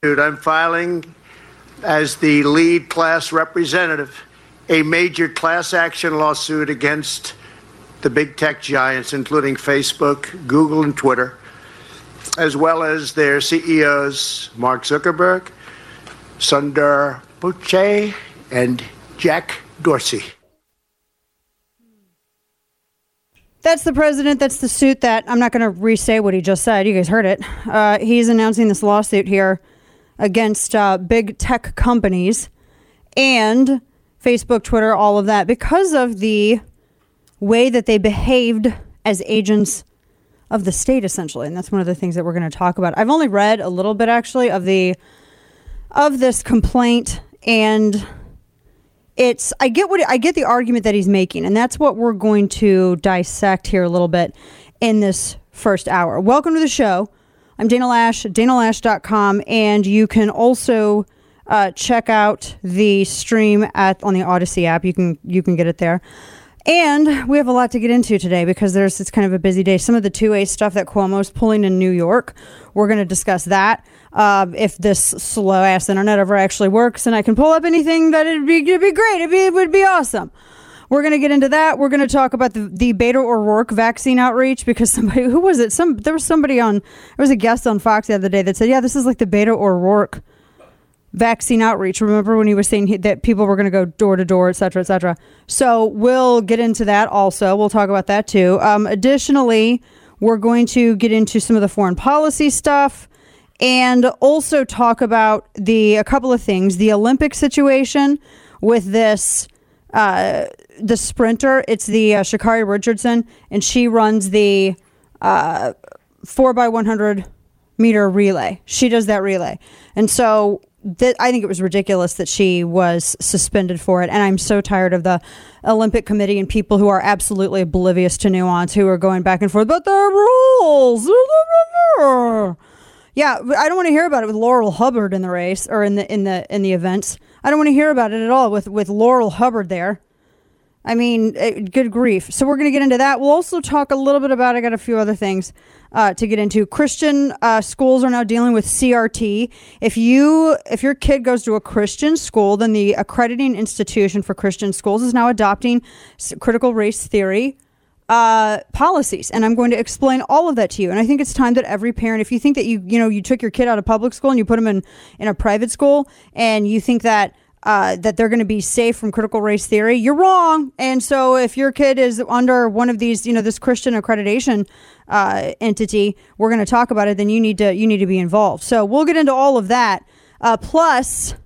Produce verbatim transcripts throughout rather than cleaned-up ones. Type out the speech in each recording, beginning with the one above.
I'm filing as the lead class representative a major class action lawsuit against the big tech giants, including Facebook, Google, and Twitter, as well as their C E Os, Mark Zuckerberg, Sundar Pichai, and Jack Dorsey. That's the president. That's the suit that I'm not going to re-say what he just said. You guys heard it. Uh, he's announcing this lawsuit here against uh, big tech companies and Facebook, Twitter, all of that, because of the way that they behaved as agents of the state, essentially. And that's one of the things that we're going to talk about. I've only read a little bit, actually, of the of this complaint, and it's I get what I get the argument that he's making, and that's what we're going to dissect here a little bit in this first hour. Welcome to the show. I'm Dana Lash, dana lash dot com, and you can also uh, check out the stream at on the Odyssey app. You can you can get it there. And we have a lot to get into today because there's it's kind of a busy day. Some of the two A stuff that Cuomo's pulling in New York, we're going to discuss that. Uh, if this slow ass internet ever actually works and I can pull up anything, that it'd be it'd be great. It'd be, it would be awesome. We're going to get into that. We're going to talk about the, the Beto O'Rourke vaccine outreach because somebody, who was it? Some There was somebody on, there was a guest on Fox the other day that said, yeah, this is like the Beto O'Rourke vaccine outreach. Remember when he was saying he, that people were going to go door to door, et cetera, et cetera. So we'll get into that also. We'll talk about that too. Um, additionally, we're going to get into some of the foreign policy stuff and also talk about the a couple of things. The Olympic situation with this uh, the sprinter. It's the uh, Sha'Carri Richardson, and she runs the uh, four by one hundred meter relay. She does that relay, and so. That, I think it was ridiculous that she was suspended for it. And I'm so tired of the Olympic Committee and people who are absolutely oblivious to nuance, who are going back and forth, but there are rules. Yeah, I don't want to hear about it with Laurel Hubbard in the race or in the in the in the events. I don't want to hear about it at all with, with Laurel Hubbard there. I mean, good grief. So we're going to get into that. We'll also talk a little bit about, I got a few other things uh, to get into. Christian uh, schools are now dealing with C R T. If you, if your kid goes to a Christian school, then the accrediting institution for Christian schools is now adopting critical race theory uh, policies. And I'm going to explain all of that to you. And I think it's time that every parent, if you think that you, you know, you took your kid out of public school and you put them in, in a private school and you think that Uh, that they're going to be safe from critical race theory, you're wrong. And so if your kid is under one of these, you know, this Christian accreditation uh, entity, we're going to talk about it, then you need to you need to be involved. So we'll get into all of that. Uh, plus,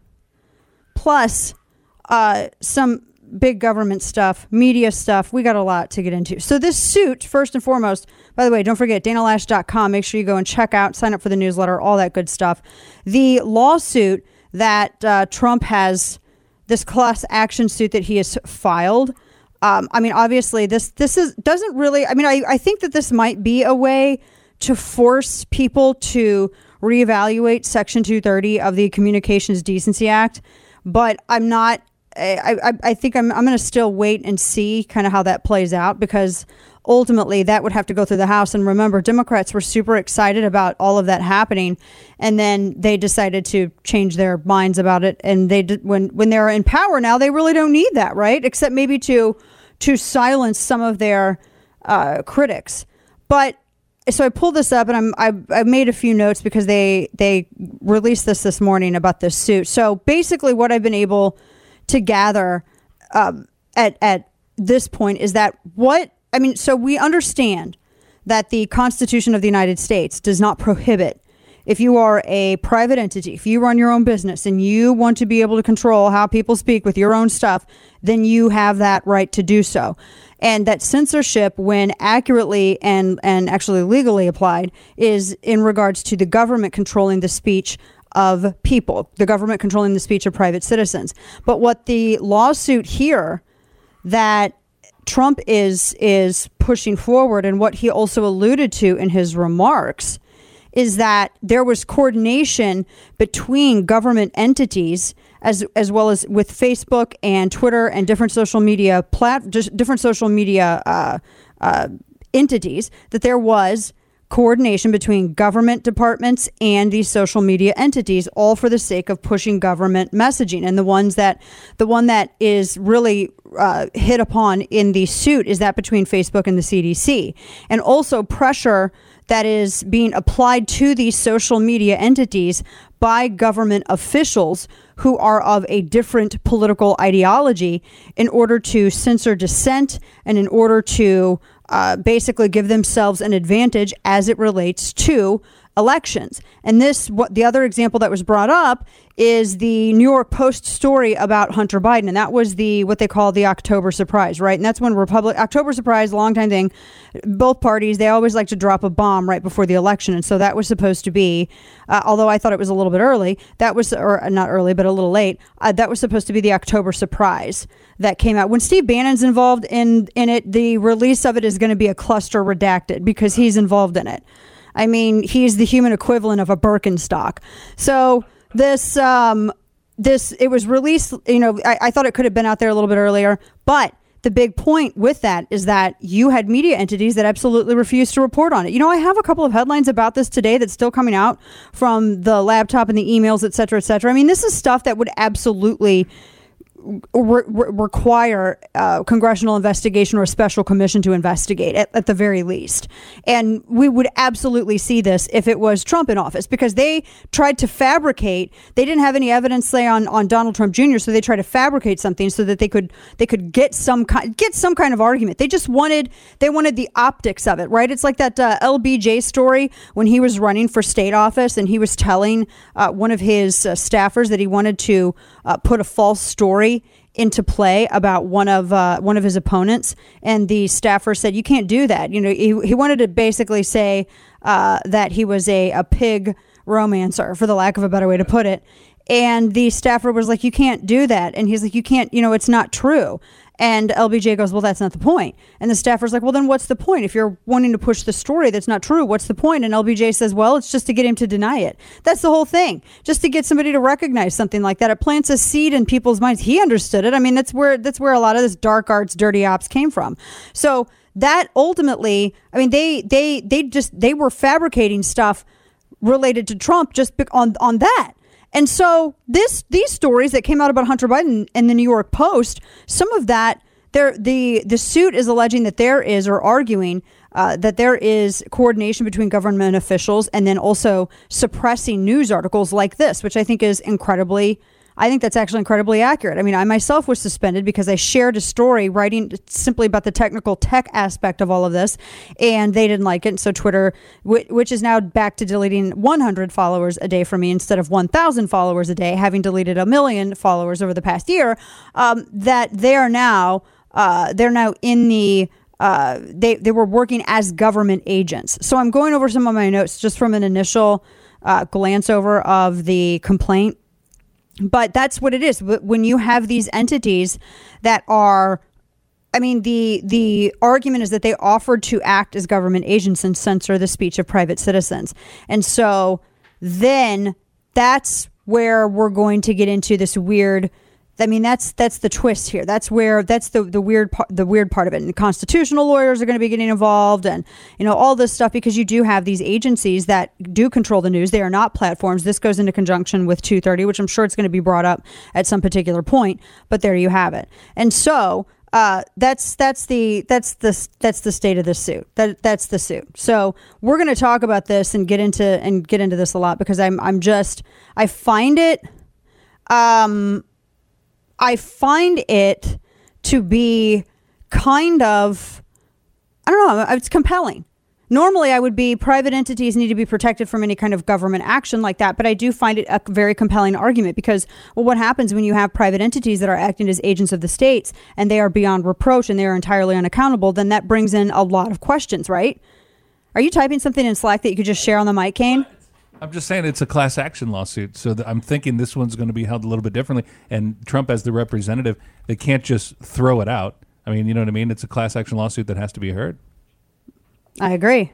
plus uh, some big government stuff, media stuff. We got a lot to get into. So this suit, first and foremost, by the way, don't forget, dana lash dot com. Make sure you go and check out, sign up for the newsletter, all that good stuff. The lawsuit that uh, Trump has, this class action suit that he has filed. Um, I mean, obviously, this this is doesn't really. I mean, I, I think that this might be a way to force people to reevaluate Section two thirty of the Communications Decency Act. But I'm not. I I, I think I'm I'm going to still wait and see kind of how that plays out, because ultimately that would have to go through the House. And remember, Democrats were super excited about all of that happening, and then they decided to change their minds about it. And they did, when when they're in power now, they really don't need that, right? Except maybe to to silence some of their uh, critics. But so I pulled this up, and I'm I, I made a few notes because they they released this this morning about this suit. So basically, what I've been able to gather um, at at this point is that what. I mean, so we understand that the Constitution of the United States does not prohibit, if you are a private entity, if you run your own business and you want to be able to control how people speak with your own stuff, then you have that right to do so. And that censorship, when accurately and, and actually legally applied, is in regards to the government controlling the speech of people, the government controlling the speech of private citizens. But what the lawsuit here that Trump is is pushing forward, and what he also alluded to in his remarks, is that there was coordination between government entities as as well as with Facebook and Twitter and different social media plat different social media uh, uh, entities, that there was coordination between government departments and these social media entities, all for the sake of pushing government messaging. And the ones that, the one that is really uh, hit upon in the suit is that between Facebook and the C D C, and also pressure that is being applied to these social media entities by government officials who are of a different political ideology in order to censor dissent and in order to uh, basically give themselves an advantage as it relates to elections. And this, what the other example that was brought up is the New York Post story about Hunter Biden. And that was the, what they call the October surprise, right? And that's when Republic, October surprise, long time thing, both parties, they always like to drop a bomb right before the election. And so that was supposed to be, uh, although I thought it was a little bit early, that was, or not early, but a little late, uh, that was supposed to be the October surprise that came out. When Steve Bannon's involved in, in it, the release of it is going to be a cluster redacted because he's involved in it. I mean, he's the human equivalent of a Birkenstock. So this, um, this, it was released, you know, I, I thought it could have been out there a little bit earlier, but the big point with that is that you had media entities that absolutely refused to report on it. You know, I have a couple of headlines about this today that's still coming out from the laptop and the emails, et cetera, et cetera. I mean, this is stuff that would absolutely Re- re- require uh, congressional investigation or a special commission to investigate at, at the very least. And we would absolutely see this if it was Trump in office, because they tried to fabricate. They didn't have any evidence, say, on, on Donald Trump Junior, so they tried to fabricate something so that they could they could get some kind get some kind of argument. They just wanted they wanted the optics of it, right? It's like that uh, L B J story when he was running for state office and he was telling uh, one of his uh, staffers that he wanted to uh, put a false story into play about one of uh, one of his opponents, and the staffer said, "You can't do that." You know, he he wanted to basically say uh, that he was a a pig romancer, for the lack of a better way to put it. And the staffer was like, "You can't do that," and he's like, "You can't. You know, it's not true." And L B J goes, "Well, that's not the point." And the staffer's like, "Well, then what's the point? If you're wanting to push the story that's not true, what's the point?" And L B J says, "Well, it's just to get him to deny it." That's the whole thing. Just to get somebody to recognize something like that. It plants a seed in people's minds. He understood it. I mean, that's where that's where a lot of this dark arts, dirty ops came from. So that ultimately, I mean, they they they just they were fabricating stuff related to Trump just on on that. And so this these stories that came out about Hunter Biden in the New York Post, some of that, there the the suit is alleging that there is, or arguing uh, that there is coordination between government officials and then also suppressing news articles like this, which I think is incredibly, I think that's actually incredibly accurate. I mean, I myself was suspended because I shared a story writing simply about the technical tech aspect of all of this, and they didn't like it. And so Twitter, which is now back to deleting one hundred followers a day from me instead of one thousand followers a day, having deleted a million followers over the past year, um, that they are now, uh, they're now in the, uh, they, they were working as government agents. So I'm going over some of my notes just from an initial uh, glance over of the complaint. But that's what it is. When you have these entities that are, I mean, the the argument is that they offered to act as government agents and censor the speech of private citizens. And so then that's where we're going to get into this weird, I mean, that's that's the twist here. That's where that's the the weird part, the weird part of it. And constitutional lawyers are going to be getting involved, and you know all this stuff, because you do have these agencies that do control the news. They are not platforms. This goes into conjunction with two thirty, which I'm sure it's going to be brought up at some particular point. But there you have it. And so uh, that's that's the that's the that's the state of the suit. That that's the suit. So we're going to talk about this and get into and get into this a lot, because I'm I'm just I find it. Um, I find it to be kind of, I don't know, it's compelling. Normally, I would be, private entities need to be protected from any kind of government action like that. But I do find it a very compelling argument, because, well, what happens when you have private entities that are acting as agents of the states and they are beyond reproach and they are entirely unaccountable? Then that brings in a lot of questions, right? Are you typing something in Slack that you could just share on the mic, Kane? I'm just saying it's a class action lawsuit, so that I'm thinking this one's going to be held a little bit differently. And Trump, as the representative, they can't just throw it out. I mean, you know what I mean? It's a class action lawsuit that has to be heard. I agree.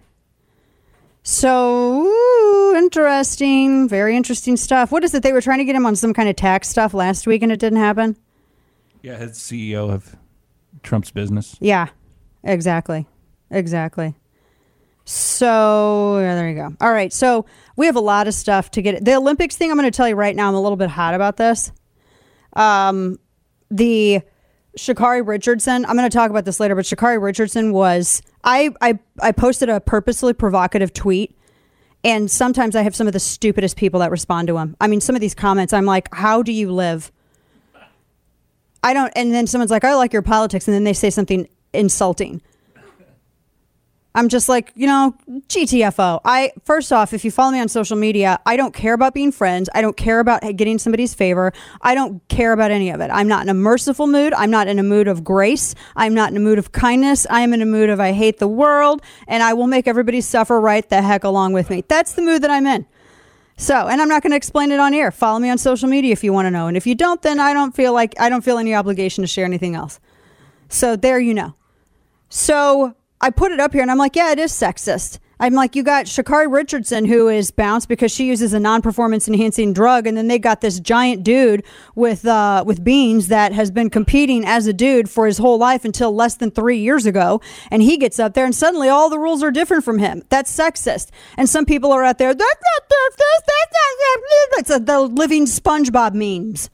So, ooh, interesting. Very interesting stuff. What is it? They were trying to get him on some kind of tax stuff last week and it didn't happen? Yeah, his C E O of Trump's business. Yeah, exactly. Exactly. So yeah, there you go. All right. So we have a lot of stuff to get. The Olympics thing, I'm going to tell you right now, I'm a little bit hot about this. Um, the Sha'Carri Richardson, I'm going to talk about this later, but Sha'Carri Richardson was, I, I, I posted a purposely provocative tweet. And sometimes I have some of the stupidest people that respond to him. I mean, some of these comments, I'm like, how do you live? I don't, and then someone's like, I like your politics. And then they say something insulting. I'm just like, you know, G T F O. I, first off, if you follow me on social media, I don't care about being friends. I don't care about getting somebody's favor. I don't care about any of it. I'm not in a merciful mood. I'm not in a mood of grace. I'm not in a mood of kindness. I am in a mood of I hate the world and I will make everybody suffer right the heck along with me. That's the mood that I'm in. So, and I'm not going to explain it on air. Follow me on social media if you want to know. And if you don't, then I don't feel like, I don't feel any obligation to share anything else. So there you know. So I put it up here and I'm like, yeah, it is sexist. I'm like, you got Sha'Carri Richardson, who is bounced because she uses a non-performance enhancing drug. And then they got this giant dude with uh, with beans that has been competing as a dude for his whole life until less than three years ago. And he gets up there and suddenly all the rules are different from him. That's sexist. And some people are out there, that's not this, that's not It's a, the living SpongeBob memes.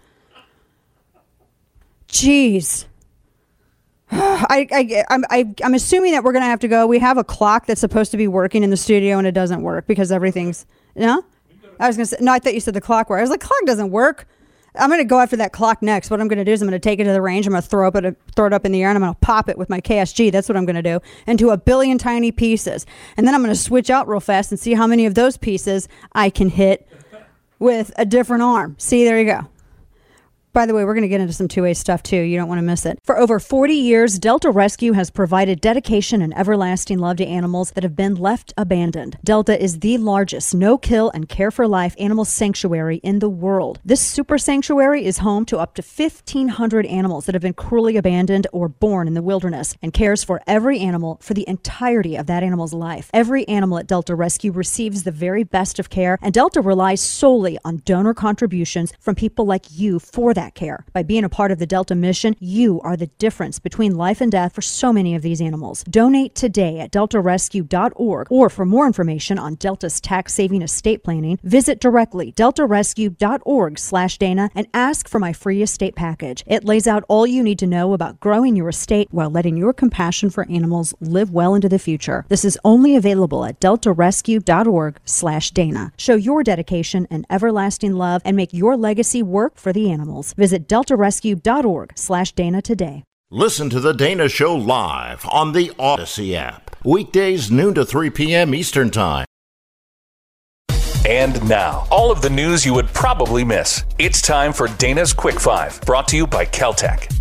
Jeez. I, I, I'm, I, I'm assuming that we're going to have to go. We have a clock that's supposed to be working in the studio and it doesn't work because everything's, you know? I was going to say, no, I thought you said the clock worked. I was like, clock doesn't work. I'm going to go after that clock next. What I'm going to do is I'm going to take it to the range. I'm going to throw it, throw it up in the air and I'm going to pop it with my K S G. That's what I'm going to do, into a billion tiny pieces. And then I'm going to switch out real fast and see how many of those pieces I can hit with a different arm. See, there you go. By the way, we're going to get into some two-way stuff, too. You don't want to miss it. For over forty years, Delta Rescue has provided dedication and everlasting love to animals that have been left abandoned. Delta is the largest no-kill and care-for-life animal sanctuary in the world. This super sanctuary is home to up to fifteen hundred animals that have been cruelly abandoned or born in the wilderness and cares for every animal for the entirety of that animal's life. Every animal at Delta Rescue receives the very best of care, and Delta relies solely on donor contributions from people like you for that. That care. By being a part of the Delta mission, you are the difference between life and death for so many of these animals. Donate today at delta rescue dot org, or for more information on Delta's tax-saving estate planning, visit directly delta rescue dot org slash Dana and ask for my free estate package. It lays out all you need to know about growing your estate while letting your compassion for animals live well into the future. This is only available at delta rescue dot org slash Dana. Show your dedication and everlasting love and make your legacy work for the animals. Visit delta rescue dot org slash Dana today. Listen to The Dana Show live on the Odyssey app. Weekdays noon to three p.m. Eastern Time. And now, all of the news you would probably miss. It's time for Dana's Quick Five, brought to you by Caltech.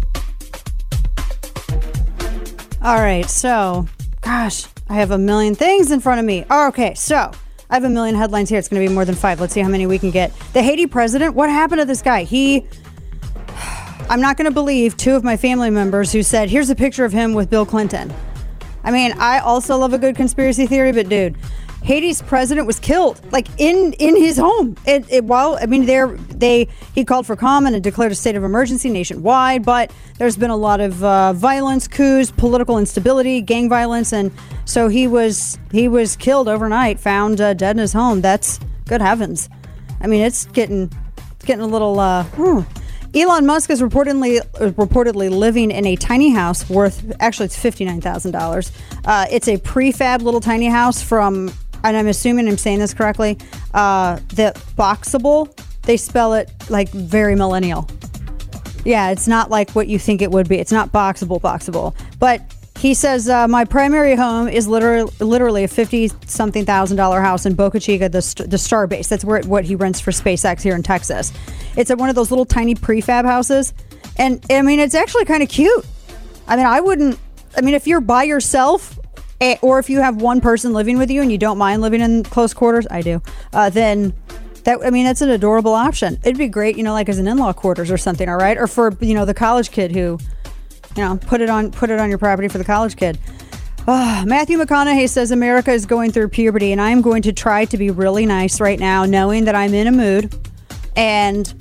All right, so, gosh, I have a million things in front of me. Oh, okay, so I have a million headlines here. It's going to be more than five. Let's see how many we can get. The Haiti president, what happened to this guy? He... I'm not going to believe two of my family members who said, here's a picture of him with Bill Clinton. I mean, I also love a good conspiracy theory, but dude, Haiti's president was killed, like in, in his home. It, it, well, I mean, they're, they he called for calm and declared a state of emergency nationwide, but there's been a lot of uh, violence, coups, political instability, gang violence, and so he was he was killed overnight, found uh, dead in his home. That's good heavens. I mean, it's getting it's getting a little. Uh, hmm. Elon Musk is reportedly reportedly living in a tiny house worth, actually it's fifty-nine thousand dollars. Uh, it's a prefab little tiny house from, and I'm assuming I'm saying this correctly, uh, the Boxable. They spell it like very millennial. Yeah, it's not like what you think it would be. It's not Boxable, Boxable. But he says, uh, my primary home is literally, literally a fifty-something thousand dollar house in Boca Chica, the, the Starbase. That's where what he rents for SpaceX here in Texas. It's at one of those little tiny prefab houses. And, I mean, it's actually kind of cute. I mean, I wouldn't... I mean, if you're by yourself, or if you have one person living with you and you don't mind living in close quarters, I do, uh, then... That, I mean, that's an adorable option. It'd be great, you know, like as an in-law quarters or something, all right? Or for, you know, the college kid who... You know, put it on put it on your property for the college kid. Oh, Matthew McConaughey says America is going through puberty, and I am going to try to be really nice right now, knowing that I'm in a mood. And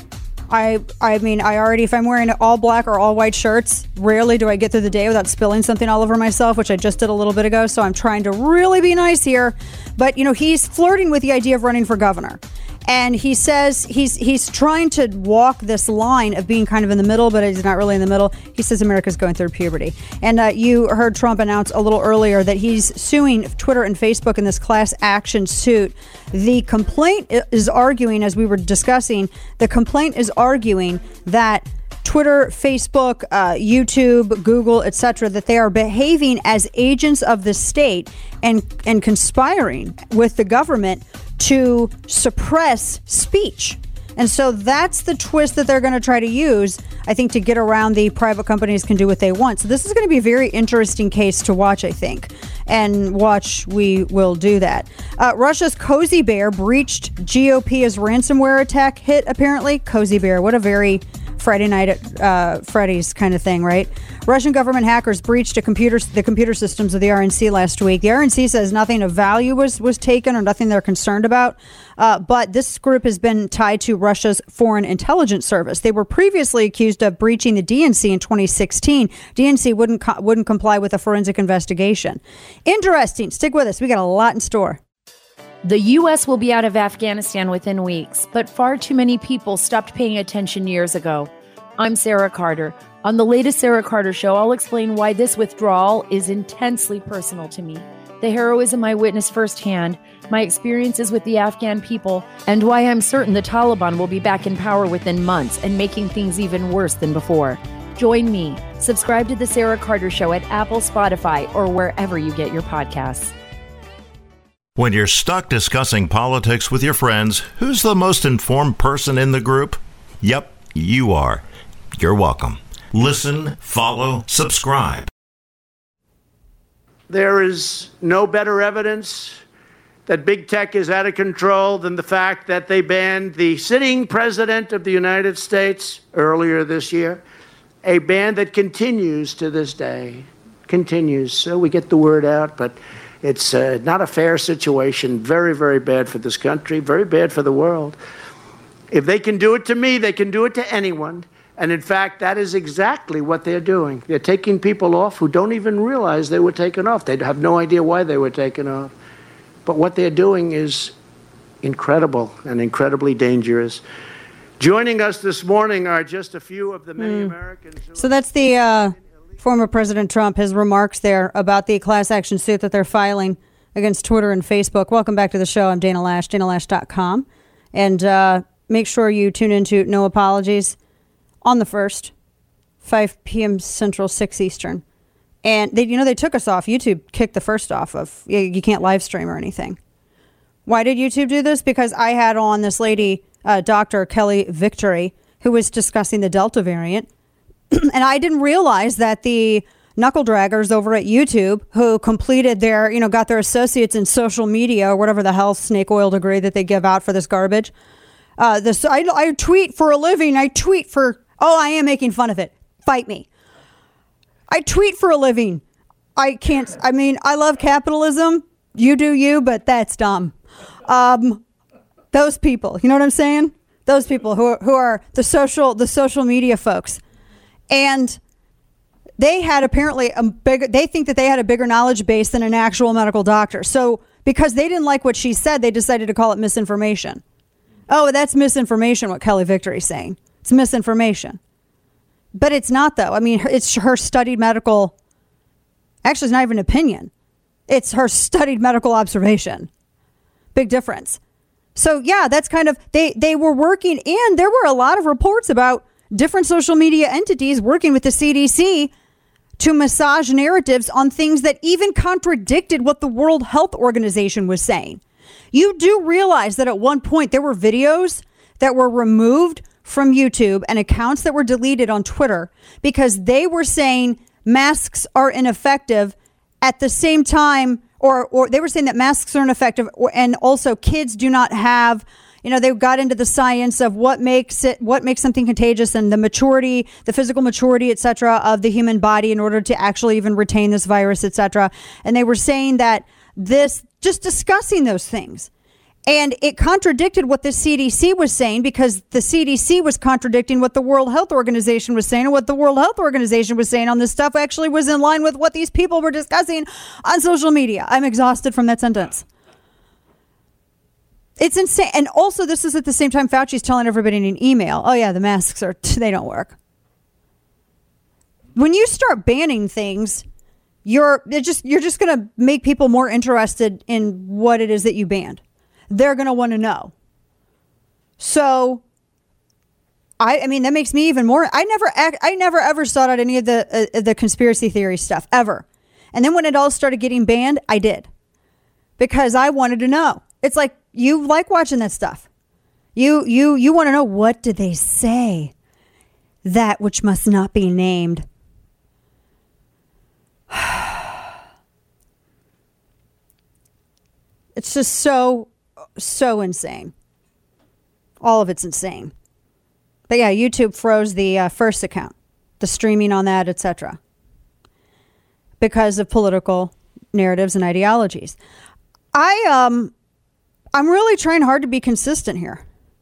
I I mean, I already, if I'm wearing all black or all white shirts, rarely do I get through the day without spilling something all over myself, which I just did a little bit ago. So I'm trying to really be nice here. But, you know, he's flirting with the idea of running for governor. And he says he's he's trying to walk this line of being kind of in the middle, but he's not really in the middle. He says America's going through puberty. And uh, you heard Trump announce a little earlier that he's suing Twitter and Facebook in this class action suit. The complaint is arguing, as we were discussing, the complaint is arguing that Twitter, Facebook, uh, YouTube, Google, et cetera, that they are behaving as agents of the state and and conspiring with the government to suppress speech. And so that's the twist that they're going to try to use, I think, to get around the private companies can do what they want. So this is going to be a very interesting case to watch, I think. And watch, we will do that. Uh, Russia's Cozy Bear breached G O P as ransomware attack hit, apparently. Cozy Bear, what a very Friday night at uh, Freddy's kind of thing, right? Russian government hackers breached a computer, the computer systems of the R N C last week. The R N C says nothing of value was, was taken or nothing they're concerned about. Uh, but this group has been tied to Russia's Foreign Intelligence Service. They were previously accused of breaching the D N C in twenty sixteen. D N C wouldn't co- wouldn't comply with a forensic investigation. Interesting. Stick with us. We got a lot in store. The U S will be out of Afghanistan within weeks, but far too many people stopped paying attention years ago. I'm Sarah Carter. On the latest Sarah Carter Show, I'll explain why this withdrawal is intensely personal to me, the heroism I witnessed firsthand, my experiences with the Afghan people, and why I'm certain the Taliban will be back in power within months and making things even worse than before. Join me. Subscribe to the Sarah Carter Show at Apple, Spotify, or wherever you get your podcasts. When you're stuck discussing politics with your friends, who's the most informed person in the group? Yep, you are. You're welcome. Listen, follow, subscribe. There is no better evidence that big tech is out of control than the fact that they banned the sitting president of the United States earlier this year, a ban that continues to this day, continues. So we get the word out, but it's uh, not a fair situation, very, very bad for this country, very bad for the world. If they can do it to me, they can do it to anyone. And in fact, that is exactly what they're doing. They're taking people off who don't even realize they were taken off. They have no idea why they were taken off. But what they're doing is incredible and incredibly dangerous. Joining us this morning are just a few of the many mm. Americans. Who so that's the uh, former President Trump, his remarks there about the class action suit that they're filing against Twitter and Facebook. Welcome back to the show. I'm Dana Lash, dana lash dot com. And uh, make sure you tune into No Apologies on the first, five p.m. Central, six Eastern. And they, you know, they took us off. YouTube kicked the first off of, you, you can't live stream or anything. Why did YouTube do this? Because I had on this lady, uh, Doctor Kelly Victory, who was discussing the Delta variant. And I didn't realize that the knuckle draggers over at YouTube who completed their, you know, got their associates in social media or whatever the hell snake oil degree that they give out for this garbage. Uh, this I, I tweet for a living. I tweet for, oh, I am making fun of it. Fight me. I tweet for a living. I can't, I mean, I love capitalism. You do you, but that's dumb. Um, those people, you know what I'm saying? Those people who are, who are the social, the social media folks. And they had apparently a bigger, they think that they had a bigger knowledge base than an actual medical doctor. So because they didn't like what she said, they decided to call it misinformation. Oh, that's misinformation, what Kelly Victory's saying. It's misinformation. But it's not, though. I mean, it's her studied medical, actually, it's not even an opinion. It's her studied medical observation. Big difference. So, yeah, that's kind of, they, they were working, and there were a lot of reports about different social media entities working with the C D C to massage narratives on things that even contradicted what the World Health Organization was saying. You do realize that at one point there were videos that were removed from YouTube and accounts that were deleted on Twitter because they were saying masks are ineffective at the same time, or, or they were saying that masks are ineffective, or, and also kids do not have, you know, they got into the science of what makes it, what makes something contagious and the maturity, the physical maturity, et cetera, of the human body in order to actually even retain this virus, et cetera. And they were saying that this, just discussing those things. And it contradicted what the C D C was saying, because the C D C was contradicting what the World Health Organization was saying, and what the World Health Organization was saying on this stuff actually was in line with what these people were discussing on social media. I'm exhausted from that sentence. It's insane. And also, this is at the same time Fauci's telling everybody in an email, oh yeah, the masks are, they don't work. When you start banning things, you're it just you're just going to make people more interested in what it is that you banned. They're going to want to know. So, I, I mean, that makes me even more. I never, I never ever sought out any of the uh, the conspiracy theory stuff ever. And then when it all started getting banned, I did, because I wanted to know. It's like, you like watching that stuff. You you you want to know, what did they say? That which must not be named. It's just so. So insane. All of it's insane. But yeah, YouTube froze the uh, first account, the streaming on that, et cetera, because of political narratives and ideologies. I um, I'm really trying hard to be consistent here,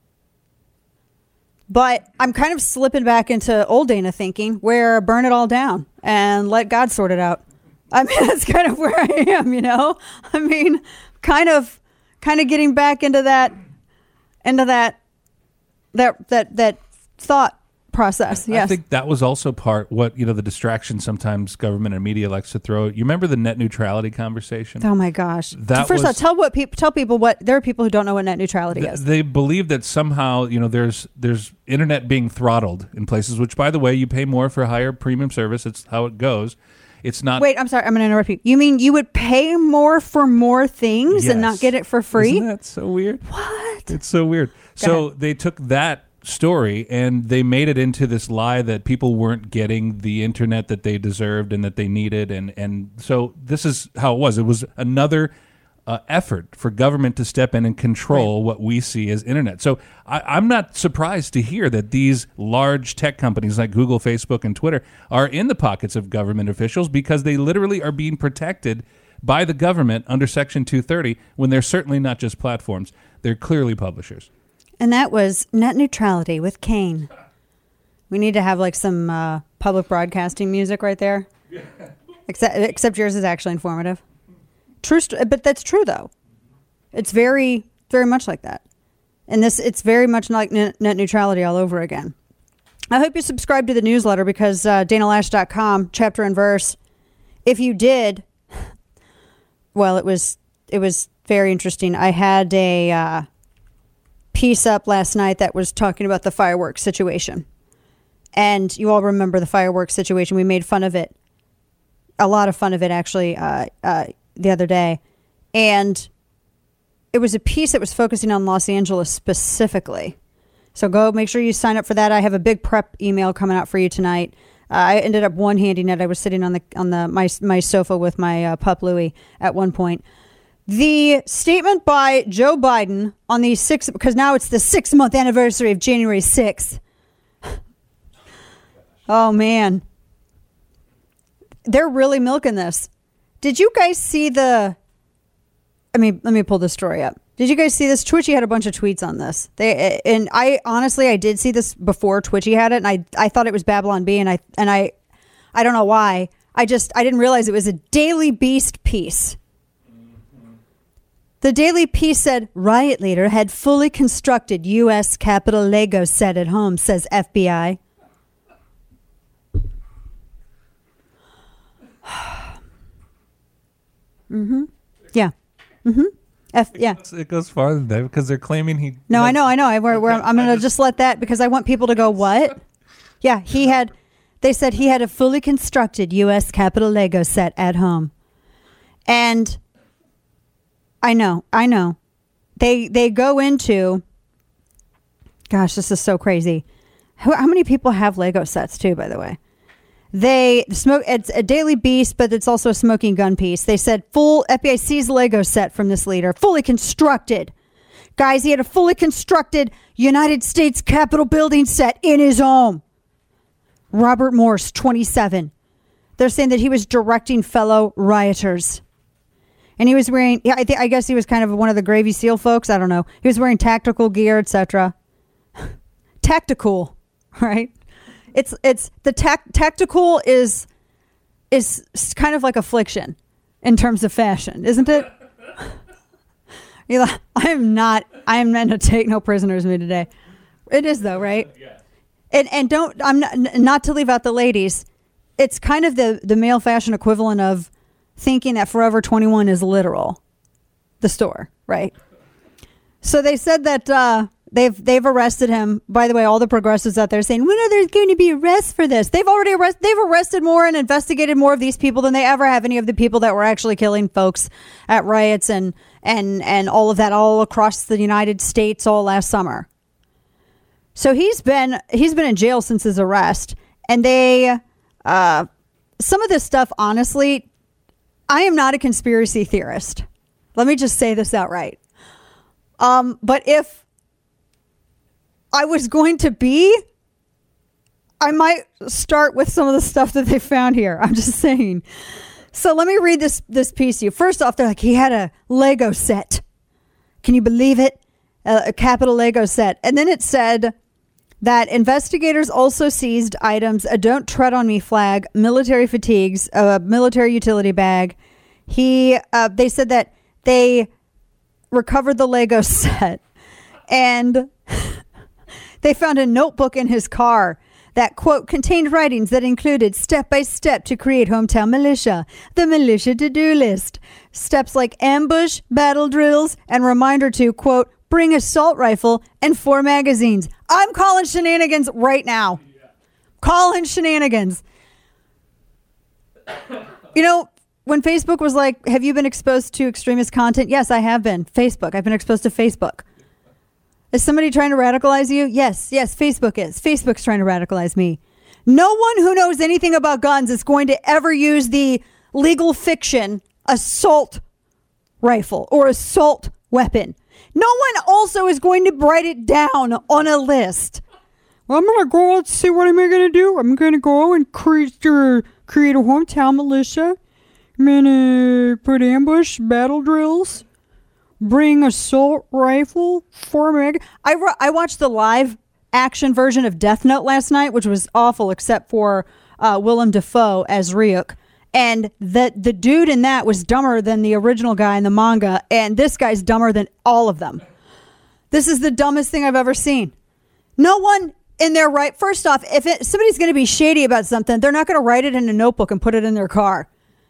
but I'm kind of slipping back into old Dana thinking, where burn it all down and let God sort it out. I mean, that's kind of where I am, you know. I mean, kind of. Kind of getting back into that, into that, that that that thought process. Yes, I think that was also part what you know the distraction sometimes government and media likes to throw. You remember the net neutrality conversation? Oh my gosh! That First was, of all, tell what people tell people what there are people who don't know what net neutrality th- is. They believe that somehow you know there's there's internet being throttled in places. Which, by the way, you pay more for a higher premium service. It's how it goes. It's not. Wait, I'm sorry. I'm going to interrupt you. You mean you would pay more for more things yes. and not get it for free? Isn't that so weird? What? It's so weird. Go so ahead. They took that story and they made it into this lie that people weren't getting the internet that they deserved and that they needed. And, and so this is how it was. It was another uh, effort for government to step in and control right. what we see as internet. So I, I'm not surprised to hear that these large tech companies like Google, Facebook, and Twitter are in the pockets of government officials, because they literally are being protected by the government under Section two thirty, when they're certainly not just platforms. They're clearly publishers. And that was net neutrality with Kane. We need to have like some uh, public broadcasting music right there. Except, except yours is actually informative. True, st- but that's true though. It's very, very much like that. And this, it's very much like net, net neutrality all over again. I hope you subscribe to the newsletter, because uh, Dana Loesch dot com, chapter and verse. If you did, well, it was it was very interesting. I had a uh, piece up last night that was talking about the fireworks situation. And you all remember the fireworks situation. We made fun of it. A lot of fun of it, actually, uh, uh, the other day. And it was a piece that was focusing on Los Angeles specifically. So go make sure you sign up for that. I have a big prep email coming out for you tonight. Uh, I ended up one-handing it. I was sitting on the on the my my sofa with my uh, pup Louie at one point. The statement by Joe Biden on the sixth, because now it's the six-month anniversary of January sixth. Oh man, they're really milking this. Did you guys see the? I mean, let me pull the story up. Did you guys see this? Twitchy had a bunch of tweets on this. They and I honestly, I did see this before Twitchy had it, and I I thought it was Babylon B, and I and I I don't know why. I just I didn't realize it was a Daily Beast piece. The Daily Beast said riot leader had fully constructed U S Capitol Lego set at home, says F B I. mm-hmm. Yeah. Mm-hmm. F, yeah. It goes, it goes farther than that, because they're claiming he. No, I know, I know. I, we're, we're, I'm going to just let that, because I want people to go, what? Yeah, he had, they said he had a fully constructed U S Capitol Lego set at home. And I know, I know. They they go into, gosh, this is so crazy. How, how many people have Lego sets too, by the way? They smoke. It's a Daily Beast, but it's also a smoking gun piece. They said full F B I seized Lego set from this leader, fully constructed. Guys, he had a fully constructed United States Capitol building set in his home. Robert Morse, twenty-seven. They're saying that he was directing fellow rioters. And he was wearing, yeah, I, th- I guess he was kind of one of the Gravy Seal folks. I don't know. He was wearing tactical gear, et cetera. Tactical, right? It's it's the tac- tactical is is kind of like affliction in terms of fashion, isn't it? You're like, I am not. I am meant to take no prisoners with me today. It is though, right? Yeah. And and don't. I'm not not to leave out the ladies. It's kind of the the male fashion equivalent of thinking that Forever twenty-one is literal, the store, right? So they said that uh, they've they've arrested him. By the way, all the progressives out there saying, when are there going to be arrests for this? They've already arrested. They've arrested more and investigated more of these people than they ever have any of the people that were actually killing folks at riots and and and all of that all across the United States all last summer. So he's been he's been in jail since his arrest, and they uh, some of this stuff, honestly. I am not a conspiracy theorist. Let me just say this outright. Um, but if I was going to be, I might start with some of the stuff that they found here. I'm just saying. So let me read this this piece to you. First off, they're like, he had a Lego set. Can you believe it? A, a capital Lego set. And then it said that investigators also seized items, a Don't Tread on Me flag, military fatigues, a military utility bag. He, uh, they said that they recovered the Lego set, and they found a notebook in his car that, quote, contained writings that included step by step to create hometown militia, the militia to-do list, steps like ambush, battle drills, and reminder to, quote, bring assault rifle and four magazines. I'm calling shenanigans right now. Yeah. Calling shenanigans. You know, when Facebook was like, have you been exposed to extremist content? Yes, I have been. Facebook. I've been exposed to Facebook. Is somebody trying to radicalize you? Yes, yes, Facebook is. Facebook's trying to radicalize me. No one who knows anything about guns is going to ever use the legal fiction assault rifle or assault weapon. No one also is going to write it down on a list. Well, I'm going to go, let's see, what am I going to do? I'm going to go and create, uh, create a hometown militia. I'm going to put ambush, battle drills, bring assault rifle, four mag. I, I watched the live action version of Death Note last night, which was awful except for uh, Willem Dafoe as Ryuk. And the, the dude in that was dumber than the original guy in the manga. And this guy's dumber than all of them. This is the dumbest thing I've ever seen. No one in their right. First off, if it, somebody's going to be shady about something, they're not going to write it in a notebook and put it in their car.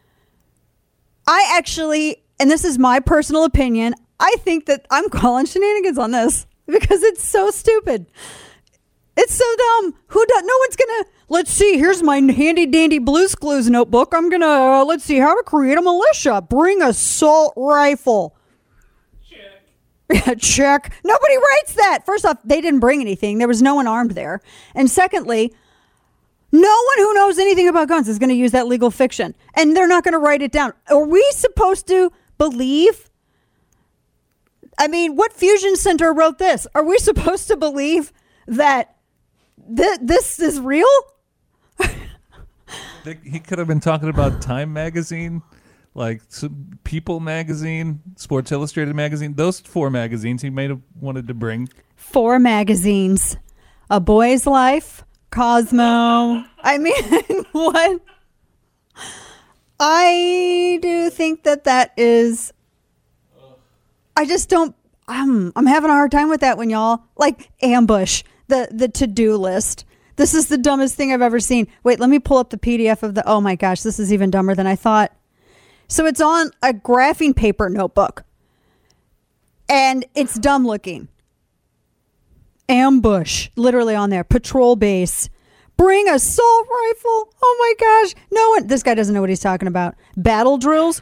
I actually, and this is my personal opinion, I think that I'm calling shenanigans on this because it's so stupid. It's so dumb. Who does? No one's going to, let's see, here's my handy dandy Blue's Clues notebook. I'm going to, uh, let's see how to create a militia. Bring assault rifle. Check. Check. Nobody writes that. First off, they didn't bring anything. There was no one armed there. And secondly, no one who knows anything about guns is going to use that legal fiction. And they're not going to write it down. Are we supposed to believe? I mean, what fusion center wrote this? Are we supposed to believe that Th- this is real? He could have been talking about Time magazine, like some People magazine, Sports Illustrated magazine. Those four magazines he may have wanted to bring. Four magazines. A Boy's Life, Cosmo. I mean, what? I do think that that is... I just don't... I'm, I'm having a hard time with that when y'all... Like, ambush. The the to-do list. This is the dumbest thing I've ever seen. Wait, let me pull up the P D F of the... Oh my gosh, this is even dumber than I thought. So it's on a graphing paper notebook. And it's dumb looking. Ambush. Literally on there. Patrol base. Bring assault rifle. Oh my gosh. No one... This guy doesn't know what he's talking about. Battle drills.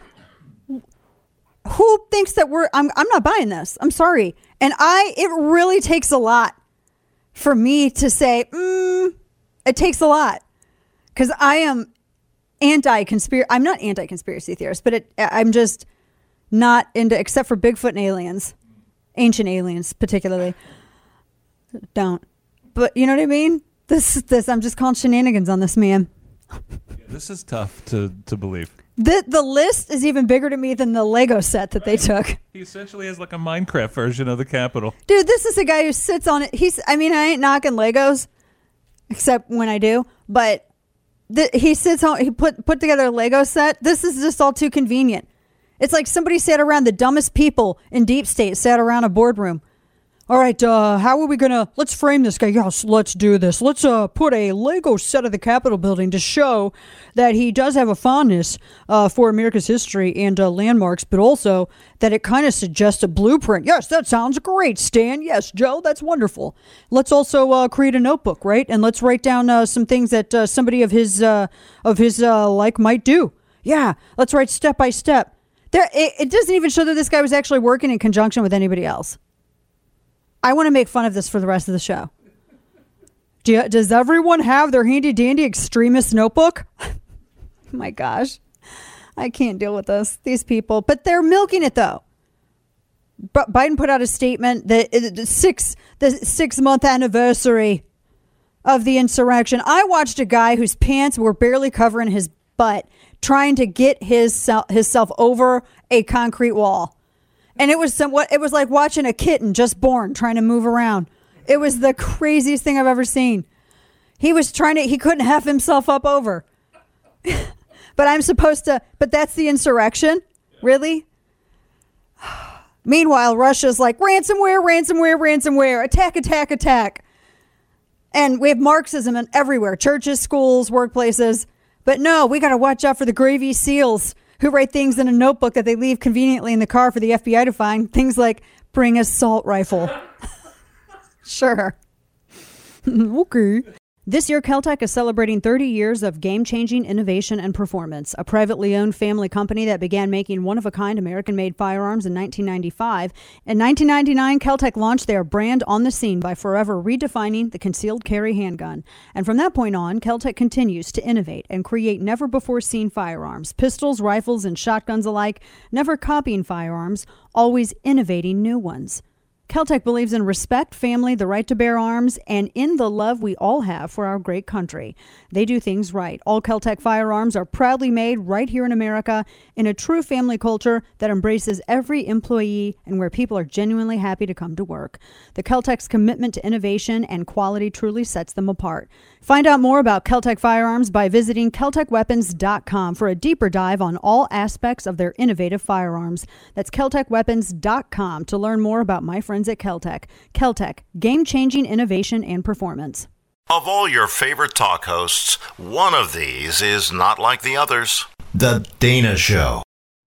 Who thinks that we're... I'm, I'm not buying this. I'm sorry. And I... It really takes a lot for me to say, mm, it takes a lot. Because I am anti-conspiracy. I'm not anti-conspiracy theorist, but it, I'm just not into, except for Bigfoot and aliens. Ancient aliens, particularly. Don't. But you know what I mean? This, this, I'm just calling shenanigans on this man. Yeah, this is tough to, to believe. The the list is even bigger to me than the Lego set that they took. He essentially has like a Minecraft version of the Capitol. Dude, this is a guy who sits on it. He's, I mean, I ain't knocking Legos, except when I do, but th- he sits on, he put, put together a Lego set. This is just all too convenient. It's like somebody sat around, the dumbest people in deep state sat around a boardroom. All right, uh, how are we going to, let's frame this guy. Yes, let's do this. Let's uh, put a Lego set of the Capitol building to show that he does have a fondness uh, for America's history and uh, landmarks, but also that it kind of suggests a blueprint. Yes, that sounds great, Stan. Yes, Joe, that's wonderful. Let's also uh, create a notebook, right? And let's write down uh, some things that uh, somebody of his uh, of his uh, like might do. Yeah, let's write step by step. There, it, it doesn't even show that this guy was actually working in conjunction with anybody else. I want to make fun of this for the rest of the show. Do you, does everyone have their handy dandy extremist notebook? My gosh. I can't deal with this. These people. But they're milking it, though. But Biden put out a statement that the six, the six month anniversary of the insurrection. I watched a guy whose pants were barely covering his butt trying to get his himself over a concrete wall. And it was somewhat, it was like watching a kitten just born trying to move around. It was the craziest thing I've ever seen. He was trying to, he couldn't have himself up over. But I'm supposed to, but that's the insurrection? Really? Meanwhile, Russia's like, ransomware, ransomware, ransomware, attack, attack, attack. And we have Marxism in everywhere, churches, schools, workplaces. But no, we got to watch out for the Gravy Seals who write things in a notebook that they leave conveniently in the car for the F B I to find. Things like, bring assault rifle. Sure. Okay. This year, Keltec is celebrating thirty years of game-changing innovation and performance. A privately owned family company that began making one-of-a-kind American-made firearms in nineteen ninety-five. In nineteen ninety-nine, Keltec launched their brand on the scene by forever redefining the concealed carry handgun. And from that point on, Keltec continues to innovate and create never-before-seen firearms, pistols, rifles, and shotguns alike, never copying firearms, always innovating new ones. Keltec believes in respect, family, the right to bear arms, and in the love we all have for our great country. They do things right. All Keltec firearms are proudly made right here in America in a true family culture that embraces every employee and where people are genuinely happy to come to work. The Keltec's commitment to innovation and quality truly sets them apart. Find out more about Keltec firearms by visiting Keltec Weapons dot com for a deeper dive on all aspects of their innovative firearms. That's Keltec Weapons dot com to learn more about my friends at Keltec. Keltec, game-changing innovation and performance. Of all your favorite talk hosts, one of these is not like the others. The Dana Show.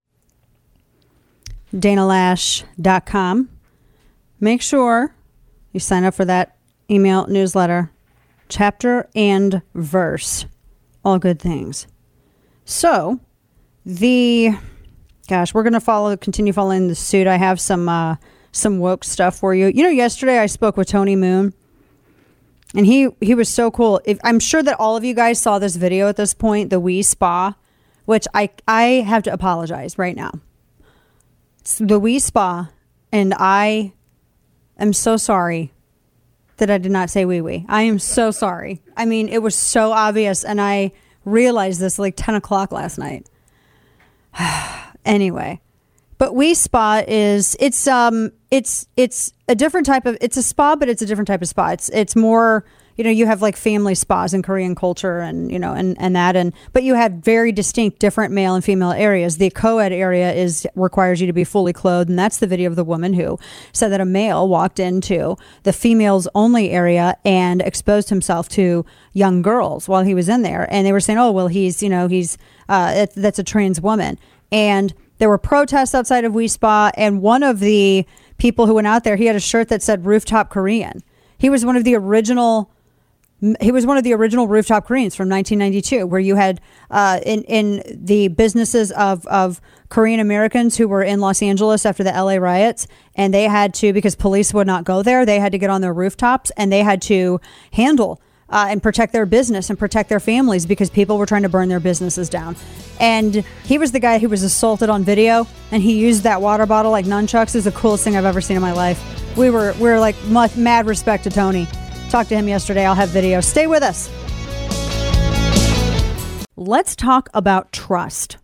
Dana Lash dot com. Make sure you sign up for that email newsletter. Chapter and verse. All good things. So, the... Gosh, we're going to follow, continue following the suit. I have some... Uh, some woke stuff for you. You know, yesterday I spoke with Tony Moon, and he he was so cool. If, I'm sure that all of you guys saw this video at this point, the Wii Spa, which I I have to apologize right now. It's the Wii Spa, and I am so sorry that I did not say wee wee. I am so sorry. I mean, it was so obvious, and I realized this like ten o'clock last night. Anyway. But Wii Spa is it's um it's it's a different type of it's a spa, but it's a different type of spa. It's it's more, you know, you have like family spas in Korean culture and you know and, and that and but you have very distinct different male and female areas. The co-ed area is requires you to be fully clothed, and that's the video of the woman who said that a male walked into the females only area and exposed himself to young girls while he was in there, and they were saying, oh well, he's you know he's uh it, that's a trans woman. And there were protests outside of Wii Spa, and one of the people who went out there, he had a shirt that said Rooftop Korean. He was one of the original, he was one of the original Rooftop Koreans from nineteen ninety-two, where you had uh, in in the businesses of of Korean Americans who were in Los Angeles after the L A riots, and they had to, because police would not go there, they had to get on their rooftops and they had to handle Uh, and protect their business and protect their families because people were trying to burn their businesses down. And he was the guy who was assaulted on video, and he used that water bottle like nunchucks. Is the coolest thing I've ever seen in my life. We were we were like mad respect to Tony. Talked to him yesterday. I'll have video. Stay with us. Let's talk about trust.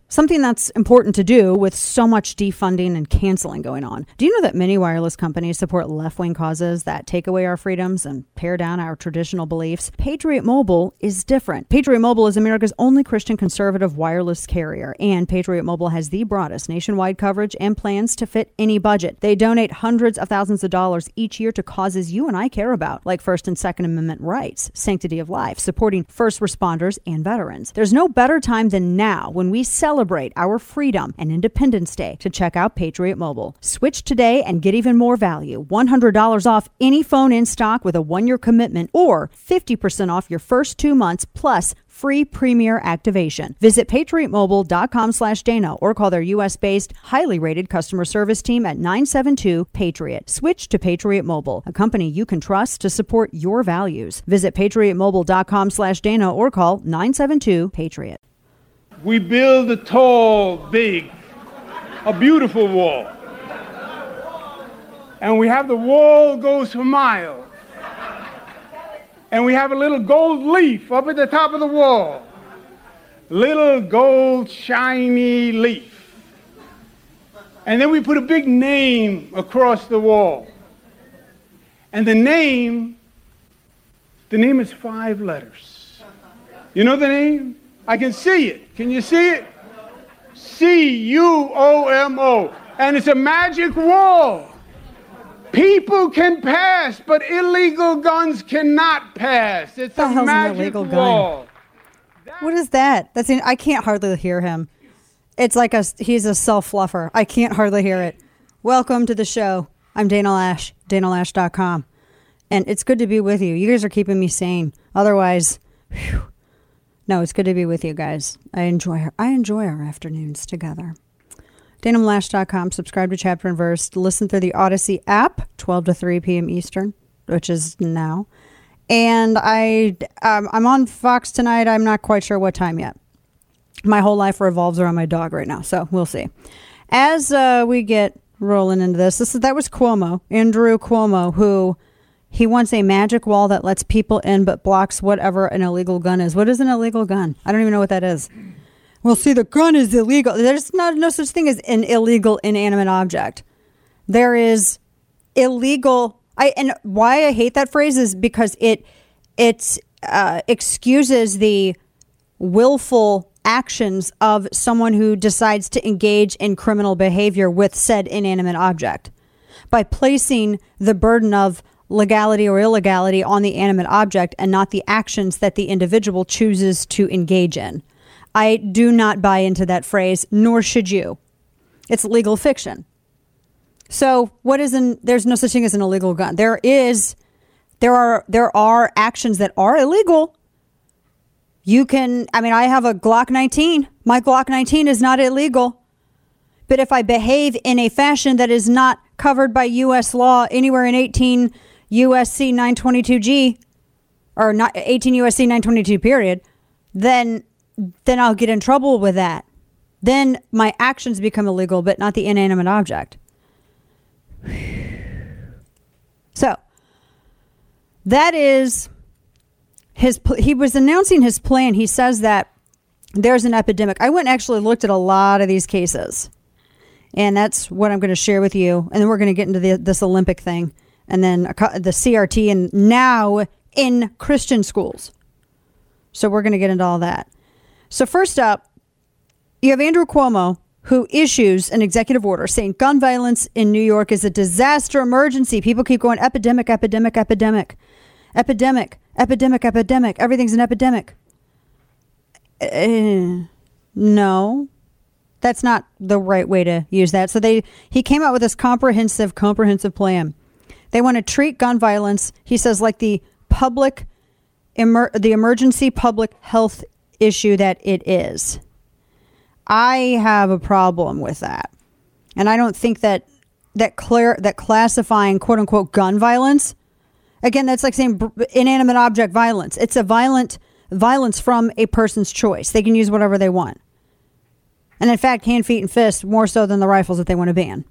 Something that's important to do with so much defunding and canceling going on. Do you know that many wireless companies support left-wing causes that take away our freedoms and tear down our traditional beliefs? Patriot Mobile is different. Patriot Mobile is America's only Christian conservative wireless carrier, and Patriot Mobile has the broadest nationwide coverage and plans to fit any budget. They donate hundreds of thousands of dollars each year to causes you and I care about, like First and Second Amendment rights, sanctity of life, supporting first responders and veterans. There's no better time than now when we celebrate our freedom and Independence Day to check out Patriot Mobile. Switch today and get even more value. one hundred dollars off any phone in stock with a one-year commitment, or fifty percent off your first two months plus free premier activation. Visit patriotmobile.com slash Dana or call their U S-based, highly rated customer service team at nine seven two PATRIOT. Switch to Patriot Mobile, a company you can trust to support your values. Visit patriotmobile.com slash Dana or call nine seven two PATRIOT. We build a tall, big, a beautiful wall. And we have the wall goes for miles. And we have a little gold leaf up at the top of the wall. Little gold shiny leaf. And then we put a big name across the wall. And the name, the name is five letters. You know the name? I can see it. Can you see it? C U O M O. And it's a magic wall. People can pass, but illegal guns cannot pass. It's What the a hell's an magic illegal gun? wall. What is that? That's in, I can't hardly hear him. It's like a he's a self-fluffer. I can't hardly hear it. Welcome to the show. I'm Dana Lash, dana lash dot com. And it's good to be with you. You guys are keeping me sane. Otherwise, whew. No, it's good to be with you guys. I enjoy our, I enjoy our afternoons together. dana lash dot com. Subscribe to Chapter and Verse. Listen through the Odyssey app, twelve to three p.m. Eastern, which is now. And I, um, I'm on Fox tonight. I'm not quite sure what time yet. My whole life revolves around my dog right now, so we'll see. As uh, we get rolling into this, this is, that was Cuomo, Andrew Cuomo, who he wants a magic wall that lets people in but blocks whatever an illegal gun is. What is an illegal gun? I don't even know what that is. Well, see, the gun is illegal. There's not no such thing as an illegal inanimate object. There is illegal. I and why I hate that phrase is because it it uh, excuses the willful actions of someone who decides to engage in criminal behavior with said inanimate object by placing the burden of legality or illegality on the animate object and not the actions that the individual chooses to engage in. I do not buy into that phrase, nor should you. It's legal fiction. So what is an, there's no such thing as an illegal gun. There is, there are, there are actions that are illegal. You can, I mean, I have a Glock nineteen. My Glock nineteen is not illegal. But if I behave in a fashion that is not covered by U S law anywhere in eighteen U S C nine twenty-two G, or not eighteen U S C nine twenty-two period, then then I'll get in trouble with that. Then my actions become illegal, but not the inanimate object. So that is his, he was announcing his plan. He says that there's an epidemic. I went and actually looked at a lot of these cases, and that's what I'm going to share with you. And then we're going to get into the, this Olympic thing, and then the C R T, and now in Christian schools. So we're going to get into all that. So first up, you have Andrew Cuomo, who issues an executive order saying gun violence in New York is a disaster emergency. People keep going epidemic, epidemic, epidemic, epidemic, epidemic, epidemic. Everything's an epidemic. Uh, no, that's not the right way to use that. So they he came out with this comprehensive, comprehensive plan. They want to treat gun violence, he says, like the public, emer- the emergency public health issue that it is. I have a problem with that. And I don't think that that clear that classifying quote unquote gun violence, again, that's like saying inanimate object violence. It's a violent violence from a person's choice. They can use whatever they want. And in fact, hand, feet, and fists more so than the rifles that they want to ban.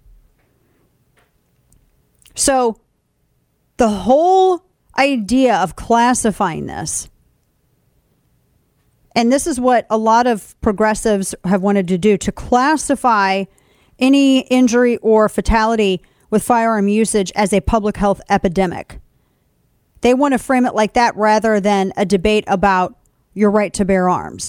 So the whole idea of classifying this And this is what a lot of progressives have wanted to do, to classify any injury or fatality with firearm usage as a public health epidemic. They want to frame it like that rather than a debate about your right to bear arms.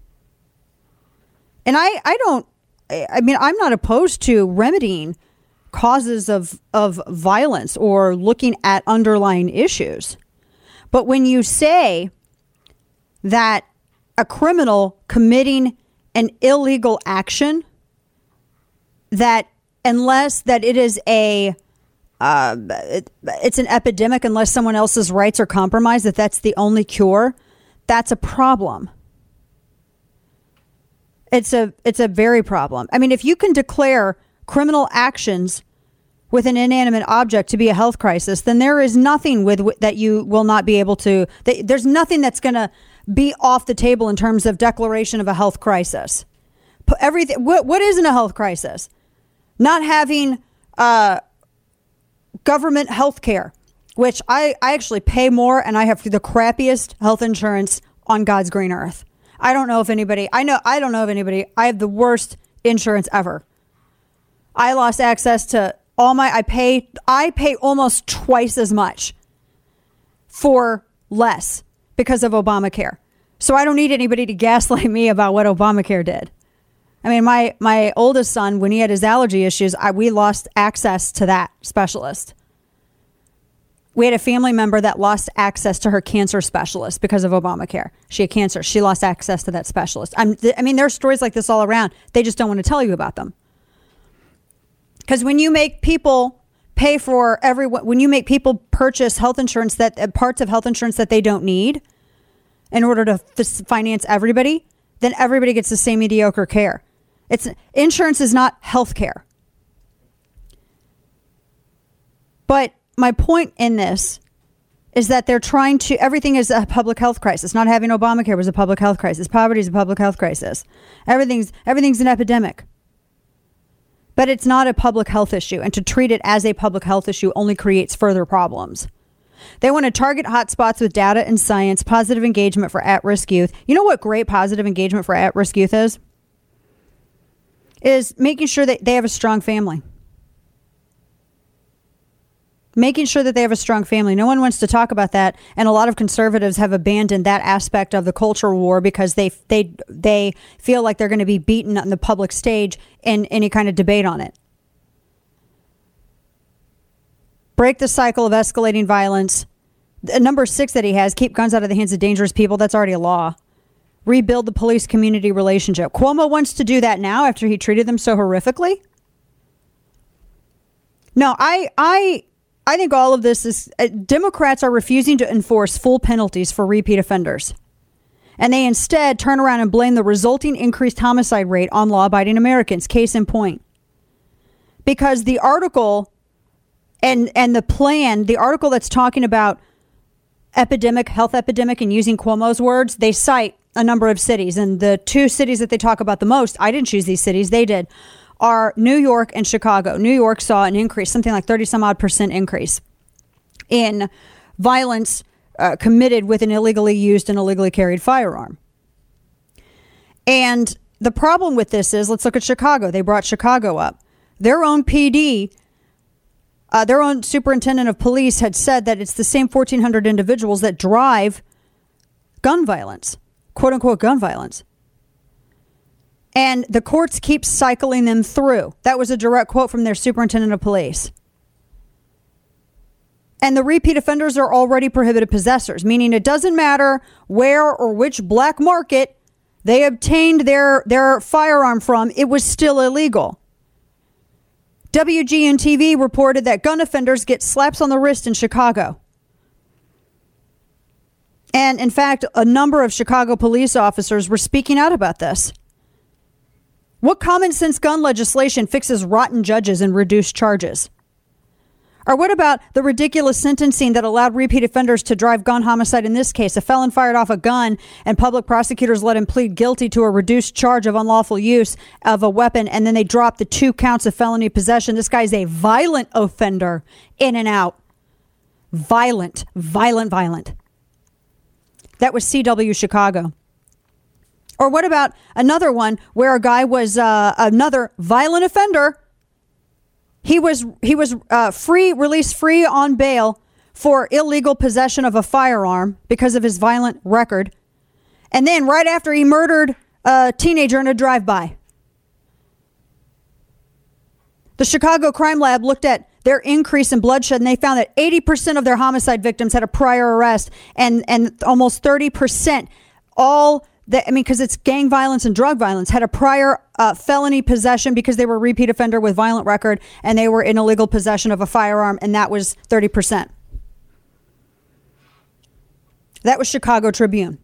And I, I don't, I mean, I'm not opposed to remedying causes of, of violence or looking at underlying issues. But when you say that a criminal committing an illegal action, that unless that it is a uh, it, it's an epidemic, unless someone else's rights are compromised, that that's the only cure, that's a problem. It's a it's a very problem. I mean, if you can declare criminal actions with an inanimate object to be a health crisis, then there is nothing with that you will not be able to. That, there's nothing that's going to be off the table in terms of declaration of a health crisis. Everything. What what isn't a health crisis? Not having uh, government health care, which I, I actually pay more, and I have the crappiest health insurance on God's green earth. I don't know if anybody, I know, I don't know if anybody, I have the worst insurance ever. I lost access to all my, I pay, I pay almost twice as much for less because of Obamacare. So I don't need anybody to gaslight me about what Obamacare did. I mean, my, my oldest son, when he had his allergy issues, I, we lost access to that specialist. We had a family member that lost access to her cancer specialist because of Obamacare. She had cancer. She lost access to that specialist. I'm, I mean, there are stories like this all around. They just don't want to tell you about them. Because when you make people pay for everyone, when you make people purchase health insurance, that uh, parts of health insurance that they don't need in order to f- finance everybody, then everybody gets the same mediocre care. It's insurance is not health care. But my point in this is that they're trying to, everything is a public health crisis. Not having Obamacare was a public health crisis. Poverty is a public health crisis. Everything's everything's an epidemic. But it's not a public health issue. And to treat it as a public health issue only creates further problems. They want to target hotspots with data and science, positive engagement for at-risk youth. You know what great positive engagement for at-risk youth is? Is making sure that they have a strong family. Making sure that they have a strong family. No one wants to talk about that. And a lot of conservatives have abandoned that aspect of the culture war because they they they feel like they're going to be beaten on the public stage in any kind of debate on it. Break the cycle of escalating violence. Number six that he has, keep guns out of the hands of dangerous people. That's already a law. Rebuild the police community relationship. Cuomo wants to do that now after he treated them so horrifically. No, I I I think all of this is, uh, Democrats are refusing to enforce full penalties for repeat offenders. And they instead turn around and blame the resulting increased homicide rate on law-abiding Americans. Case in point. Because the article and and the plan, the article that's talking about epidemic, health epidemic, and using Cuomo's words, they cite a number of cities. And the two cities that they talk about the most, I didn't choose these cities, they did, are New York and Chicago. New York saw an increase, something like thirty some odd percent increase in violence uh, committed with an illegally used and illegally carried firearm. And the problem with this is, let's look at Chicago. They brought Chicago up. Their own P D, uh, their own superintendent of police had said that it's the same fourteen hundred individuals that drive gun violence, quote unquote gun violence. And the courts keep cycling them through. That was a direct quote from their superintendent of police. And the repeat offenders are already prohibited possessors, meaning it doesn't matter where or which black market they obtained their, their firearm from, it was still illegal. W G N T V reported that gun offenders get slaps on the wrist in Chicago. And in fact, a number of Chicago police officers were speaking out about this. What common sense gun legislation fixes rotten judges and reduced charges? Or what about the ridiculous sentencing that allowed repeat offenders to drive gun homicide in this case? A felon fired off a gun and public prosecutors let him plead guilty to a reduced charge of unlawful use of a weapon, and then they dropped the two counts of felony possession. This guy's a violent offender, in and out. Violent, violent, violent. That was C W Chicago. Or what about another one where a guy was uh, another violent offender? He was he was uh, free, released free on bail for illegal possession of a firearm because of his violent record. And then right after he murdered a teenager in a drive-by. The Chicago Crime Lab looked at their increase in bloodshed, and they found that eighty percent of their homicide victims had a prior arrest, and, and almost thirty percent all that, I mean, because it's gang violence and drug violence, had a prior uh, felony possession because they were a repeat offender with violent record, and they were in illegal possession of a firearm, and that was thirty percent. That was Chicago Tribune.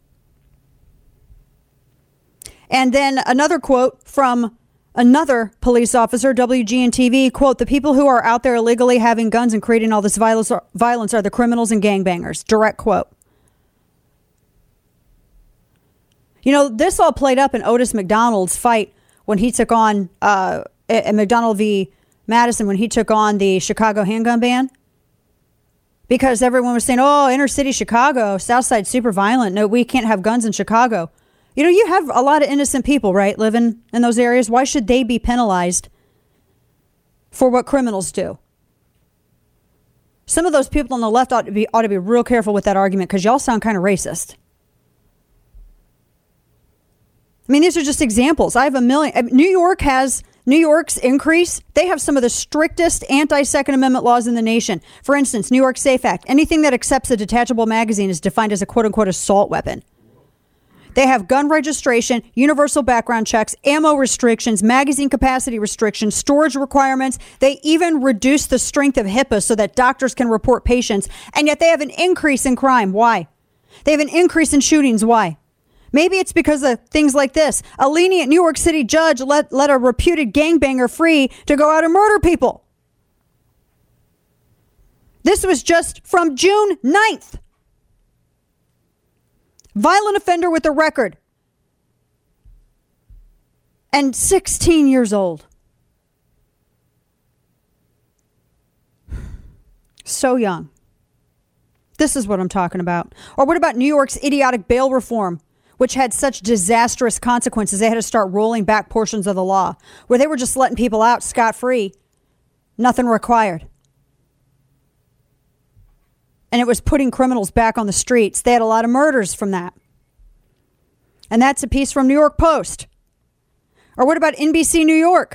And then another quote from another police officer, W G N T V, quote, "The people who are out there illegally having guns and creating all this violence are, violence are the criminals and gangbangers." Direct quote. You know, this all played up in Otis McDonald's fight when he took on, uh, at McDonald v. Madison, when he took on the Chicago handgun ban. Because everyone was saying, oh, inner city Chicago, South Side super violent. No, we can't have guns in Chicago. You know, you have a lot of innocent people, right, living in those areas. Why should they be penalized for what criminals do? Some of those people on the left ought to be ought to be real careful with that argument, because y'all sound kind of racist. I mean, these are just examples. I have a million. New York has, New York's increase, they have some of the strictest anti-Second Amendment laws in the nation. For instance, New York SAFE Act. Anything that accepts a detachable magazine is defined as a quote-unquote assault weapon. They have gun registration, universal background checks, ammo restrictions, magazine capacity restrictions, storage requirements. They even reduce the strength of HIPAA so that doctors can report patients. And yet they have an increase in crime. Why? They have an increase in shootings. Why? Maybe it's because of things like this. A lenient New York City judge let, let a reputed gangbanger free to go out and murder people. This was just from June ninth. Violent offender with a record. And sixteen years old. So young. This is what I'm talking about. Or what about New York's idiotic bail reform, which had such disastrous consequences? They had to start rolling back portions of the law where they were just letting people out scot-free. Nothing required. And it was putting criminals back on the streets. They had a lot of murders from that. And that's a piece from New York Post. Or what about N B C New York?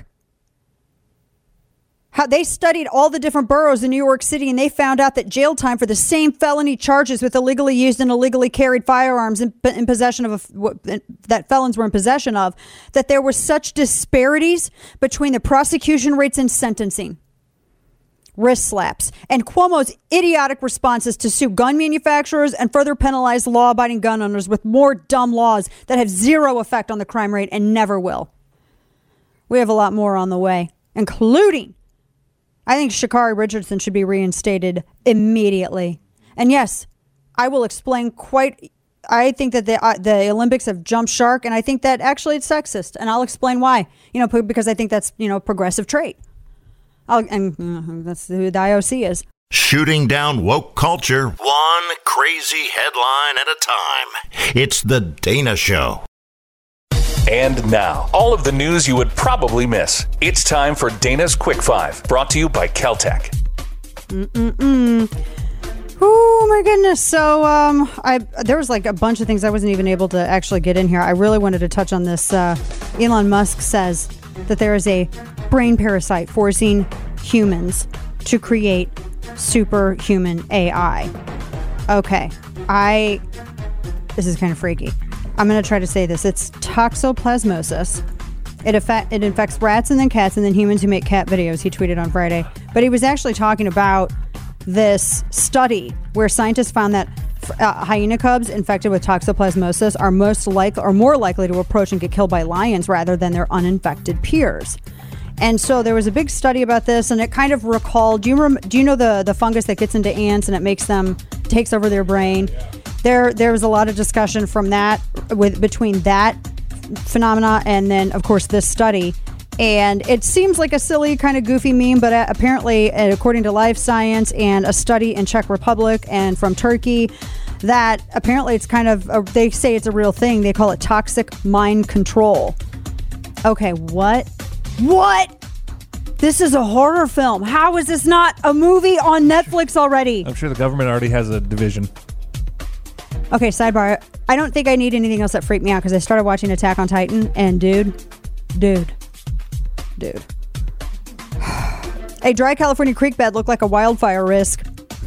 How they studied all the different boroughs in New York City, and they found out that jail time for the same felony charges with illegally used and illegally carried firearms in, in possession of a, that felons were in possession of, that there were such disparities between the prosecution rates and sentencing. Wrist slaps, and Cuomo's idiotic responses to sue gun manufacturers and further penalize law-abiding gun owners with more dumb laws that have zero effect on the crime rate and never will. We have a lot more on the way, including, I think Sha'Carri Richardson should be reinstated immediately. And yes, I will explain quite, I think that the, uh, the Olympics have jumped shark, and I think that actually it's sexist, and I'll explain why. You know, because I think that's, you know, a progressive trait. I'll, and uh, that's who the I O C is. Shooting down woke culture, one crazy headline at a time. It's The Dana Show. And now, all of the news you would probably miss. It's time for Dana's Quick Five, brought to you by Caltech. Mm-mm-mm. Oh, my goodness. So um, I there was like a bunch of things I wasn't even able to actually get in here. I really wanted to touch on this. Uh, Elon Musk says that there is a brain parasite forcing humans to create superhuman A I. Okay, I, this is kind of freaky. I'm going to try to say this. It's toxoplasmosis. It, affect, it infects rats and then cats and then humans who make cat videos, he tweeted on Friday. But he was actually talking about this study where scientists found that uh, hyena cubs infected with toxoplasmosis are most likely or more likely to approach and get killed by lions rather than their uninfected peers. And so there was a big study about this, and it kind of recalled, do you rem, do you know the, the fungus that gets into ants and it makes them, takes over their brain? There there was a lot of discussion from that, with between that phenomena and then, of course, this study. And it seems like a silly, kind of goofy meme, but apparently, according to Life Science and a study in Czech Republic and from Turkey, that apparently it's kind of, a, they say it's a real thing. They call it toxic mind control. Okay, what? What? This is a horror film. How is this not a movie on Netflix already? I'm sure the government already has a division. Okay, sidebar. I don't think I need anything else that freaked me out because I started watching Attack on Titan, and dude, dude, dude. A dry California creek bed looked like a wildfire risk.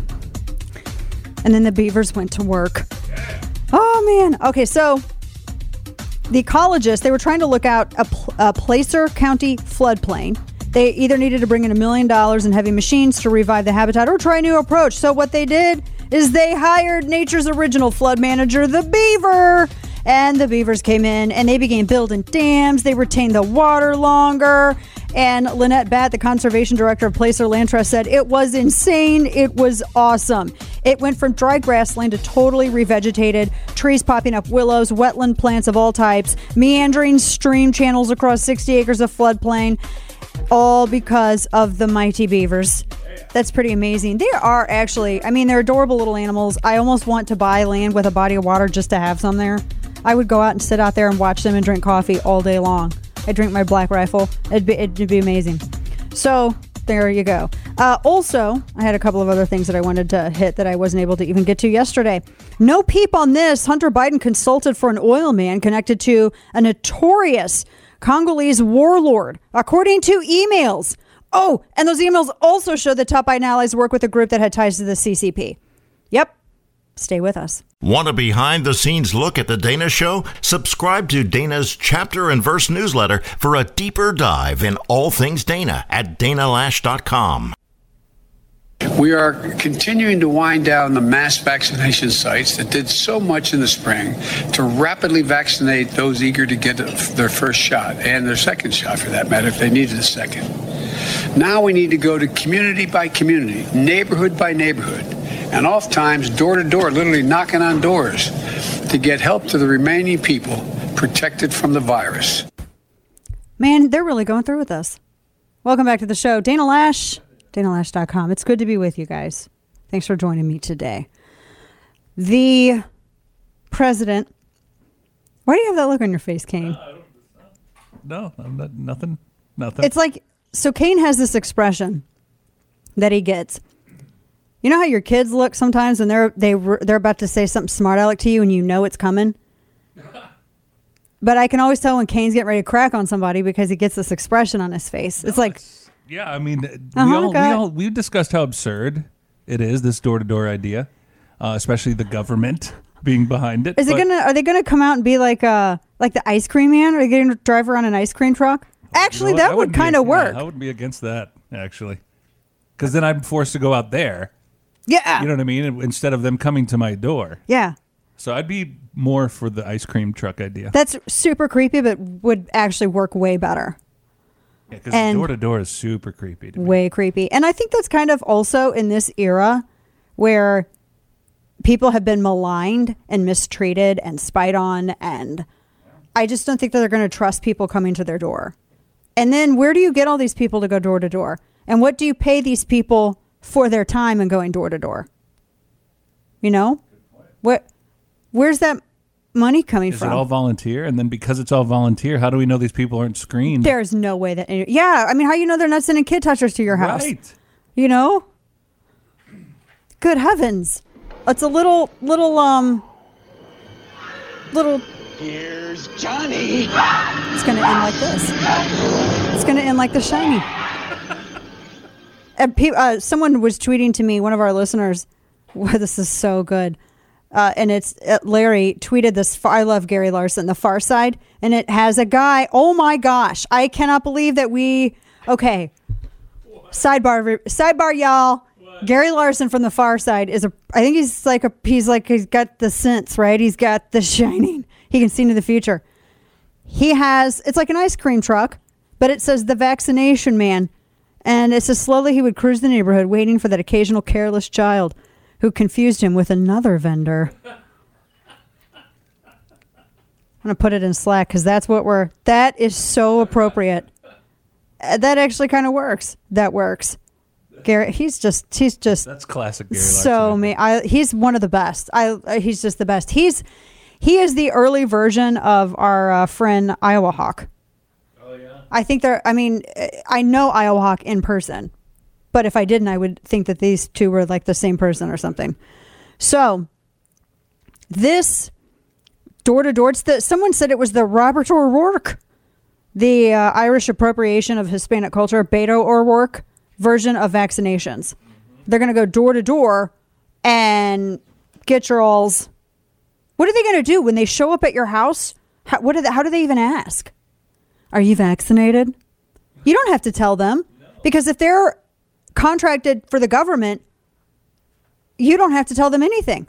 And then the beavers went to work. Oh, man. Okay, so the ecologists, they were trying to look out a, a Placer County floodplain. They either needed to bring in a million dollars in heavy machines to revive the habitat or try a new approach. So what they did is they hired nature's original flood manager, the beaver. And the beavers came in and they began building dams. They retained the water longer. And Lynette Batt, the conservation director of Placer Land Trust, said it was insane. It was awesome. It went from dry grassland to totally revegetated, trees popping up, willows, wetland plants of all types, meandering stream channels across sixty acres of floodplain, all because of the mighty beavers. That's pretty amazing. They are actually, I mean, they're adorable little animals. I almost want to buy land with a body of water just to have some there. I would go out and sit out there and watch them and drink coffee all day long. I'd drink my Black Rifle. It'd be, it'd be amazing. So there you go. Uh, also, I had a couple of other things that I wanted to hit that I wasn't able to even get to yesterday. No peep on this. Hunter Biden consulted for an oil man connected to a notorious Congolese warlord, according to emails. Oh, and those emails also show that top Biden allies work with a group that had ties to the C C P. Yep. Stay with us. Want a behind-the-scenes look at The Dana Show? Subscribe to Dana's Chapter and Verse newsletter for a deeper dive in all things Dana at dana lash dot com. We are continuing to wind down the mass vaccination sites that did so much in the spring to rapidly vaccinate those eager to get their first shot and their second shot, for that matter, if they needed a second. Now we need to go to community by community, neighborhood by neighborhood, and oftentimes door to door, literally knocking on doors to get help to the remaining people protected from the virus. Man, they're really going through with us. Welcome back to the show. Dana Lash, dana lash dot com. It's good to be with you guys. Thanks for joining me today. The president. Why do you have that look on your face, Kane? Uh, no, I'm not, nothing. Nothing. It's like, so Kane has this expression that he gets. You know how your kids look sometimes when they're they they're about to say something smart aleck to you and you know it's coming? But I can always tell when Kane's getting ready to crack on somebody because he gets this expression on his face. It's no, like, it's, yeah, I mean, uh-huh, we all, we okay. all we've discussed how absurd it is, this door to door idea, uh, especially the government being behind it. Is it gonna? Are they gonna come out and be like uh like the ice cream man? Are they gonna drive around an ice cream truck? Actually, you know that would kind of work. Yeah, I wouldn't be against that actually, because then I'm forced to go out there. Yeah. You know what I mean? Instead of them coming to my door. Yeah. So I'd be more for the ice cream truck idea. That's super creepy, but would actually work way better. Yeah, because door to door is super creepy to me. Way creepy. And I think that's kind of also in this era where people have been maligned and mistreated and spied on. And I just don't think that they're going to trust people coming to their door. And then where do you get all these people to go door to door? And what do you pay these people for their time and going door to door? You know, what? Where's that money coming Is from? it all volunteer? And then because it's all volunteer, how do we know these people aren't screened? There's no way that. Any, yeah, I mean, how you know they're not sending kid touchers to your house? Right. You know. Good heavens! It's a little, little, um, little. Here's Johnny. It's gonna end like this. It's gonna end like The Shining. And pe- uh, someone was tweeting to me, one of our listeners, well, this is so good. Uh, and it's uh, Larry tweeted this. I love Gary Larson, The Far Side. And it has a guy. Oh my gosh. I cannot believe that we. Okay. What? Sidebar, sidebar, y'all. What? Gary Larson from The Far Side is a. I think he's like a. He's like, he's got the sense, right? He's got the shining. He can see into the future. He has. It's like an ice cream truck, but it says the vaccination man. And it says slowly he would cruise the neighborhood waiting for that occasional careless child who confused him with another vendor. I'm going to put it in Slack because that's what we're... That is so appropriate. Uh, that actually kind of works. That works. Garrett, he's just he's just That's classic Gary Larson. so me. I he's one of the best. I uh, he's just the best. He's he is the early version of our uh, friend Iowa Hawk. Oh yeah. I think they're. I mean, I know Iowa Hawk in person, but if I didn't, I would think that these two were like the same person or something. So this door to door. It's the someone said it was the Robert O'Rourke, the uh, Irish appropriation of Hispanic culture, Beto O'Rourke version of vaccinations. They're going to go door to door and get your alls. What are they going to do when they show up at your house? How, what do they, how do they even ask? Are you vaccinated? You don't have to tell them, because if they're contracted for the government, you don't have to tell them anything.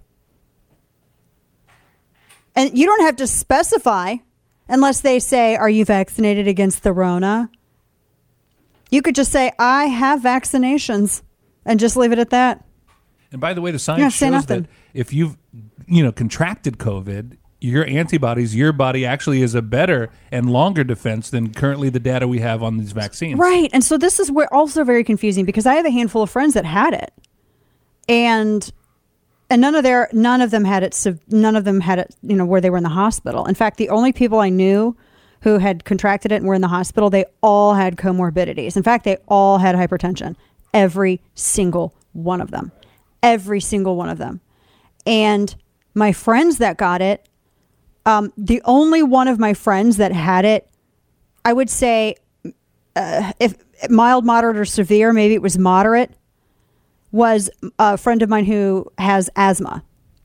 And you don't have to specify unless they say, are you vaccinated against the Rona? You could just say, I have vaccinations, and just leave it at that. And by the way, the Yeah, science say shows nothing. that if you've, you know, contracted COVID, your antibodies, your body actually is a better and longer defense than currently the data we have on these vaccines. Right. And so this is where also very confusing, because I have a handful of friends that had it, and and none of their none of them had it. So none of them had it, you know, where they were in the hospital. In fact, the only people I knew who had contracted it and were in the hospital, they all had comorbidities. In fact, they all had hypertension. Every single one of them. Every single one of them. And my friends that got it, um, the only one of my friends that had it, I would say, uh, if mild, moderate, or severe, maybe it was moderate, was a friend of mine who has asthma.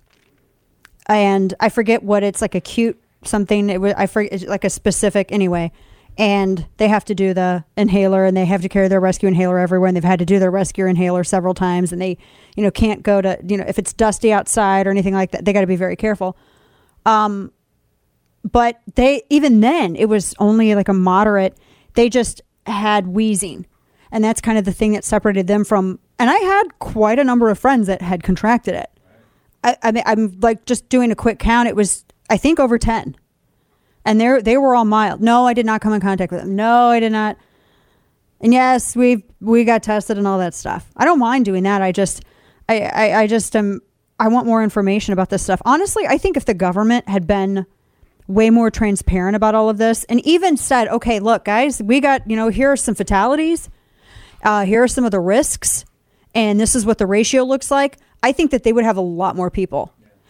And I forget what it's like, acute something. It was, I forget, like a specific, anyway. And they have to do the inhaler, and they have to carry their rescue inhaler everywhere. And they've had to do their rescue inhaler several times. And they, you know, can't go to, you know, if it's dusty outside or anything like that, they got to be very careful. Um, but they, even then, it was only like a moderate. They just had wheezing. And that's kind of the thing that separated them from, and I had quite a number of friends that had contracted it. I, I mean, I'm like just doing a quick count. It was, I think, over ten. And they they were all mild. No, I did not come in contact with them. No, I did not. And yes, we we got tested and all that stuff. I don't mind doing that. I just, I, I, I just um, I want more information about this stuff. Honestly, I think if the government had been way more transparent about all of this, and even said, okay, look, guys, we got, you know, here are some fatalities. Uh, here are some of the risks. And this is what the ratio looks like. I think that they would have a lot more people.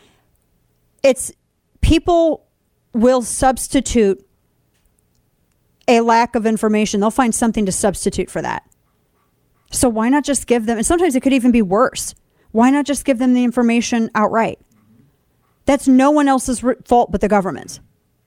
It's people will substitute a lack of information. They'll find something to substitute for that. So why not just give them, and sometimes it could even be worse. Why not just give them the information outright? That's no one else's fault but the government's.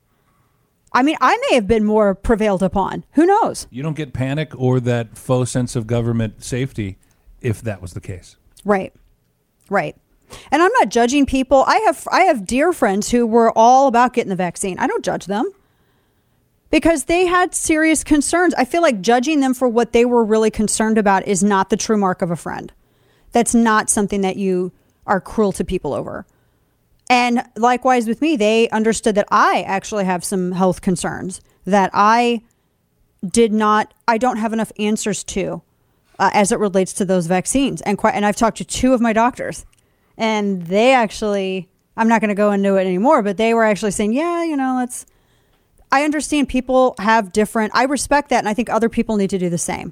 I mean, I may have been more prevailed upon. Who knows? You don't get panic or that faux sense of government safety if that was the case. Right. Right. And I'm not judging people. I have I have dear friends who were all about getting the vaccine. I don't judge them because they had serious concerns. I feel like judging them for what they were really concerned about is not the true mark of a friend. That's not something that you are cruel to people over. And likewise with me, they understood that I actually have some health concerns that I did not, I don't have enough answers to uh, as it relates to those vaccines. And quite, and I've talked to two of my doctors. And they actually, I'm not going to go into it anymore, but they were actually saying, yeah, you know, let's, I understand people have different, I respect that. And I think other people need to do the same.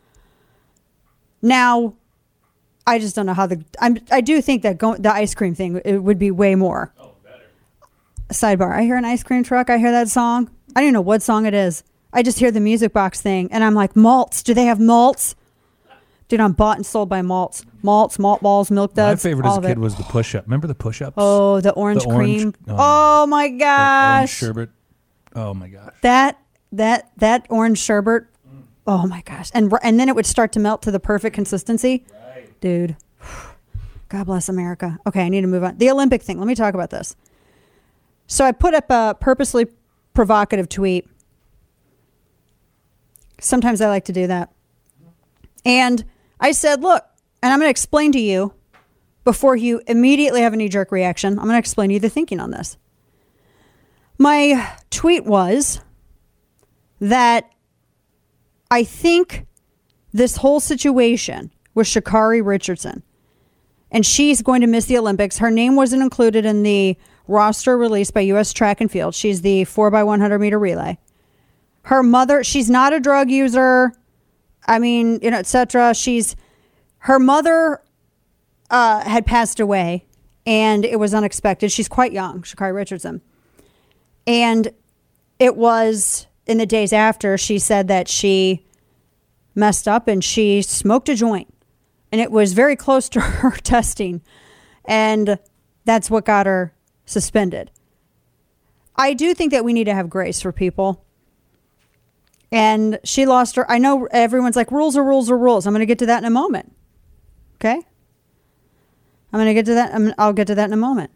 Now, I just don't know how the, I'm, I do think that go, the ice cream thing, it would be way more. Oh, better. Sidebar, I hear an ice cream truck. I hear that song. I don't even know what song it is. I just hear the music box thing. And I'm like, malts. Do they have malts? Dude, I'm bought and sold by malts. Malts, malt balls, milk duds. My favorite all as a of kid it. was the push-up. Remember the push-ups? Oh, the orange The orange- cream. oh, Oh, my The orange gosh. sherbet. Oh my gosh. That, that, that orange sherbet. Oh my gosh. And, and then it would start to melt to the perfect consistency. Right. Dude. God bless America. Okay, I need to move on. The Olympic thing. Let me talk about this. So I put up a purposely provocative tweet. Sometimes I like to do that. And I said, look, and I'm going to explain to you before you immediately have a knee-jerk reaction. I'm going to explain to you the thinking on this. My tweet was that I think this whole situation was Sha'Carri Richardson. And she's going to miss the Olympics. Her name wasn't included in the roster released by U S Track and Field. She's the four by one hundred meter relay. Her mother, she's not a drug user. I mean, you know, et cetera. She's, her mother uh, had passed away, and it was unexpected. She's quite young, Sha'Carri Richardson. And it was in the days after, she said that she messed up and she smoked a joint. And it was very close to her testing. And that's what got her suspended. I do think that we need to have grace for people. And she lost her. I know everyone's like, rules are rules are rules. I'm going to get to that in a moment. Okay? I'm going to get to that. I'm, I'll get to that in a moment.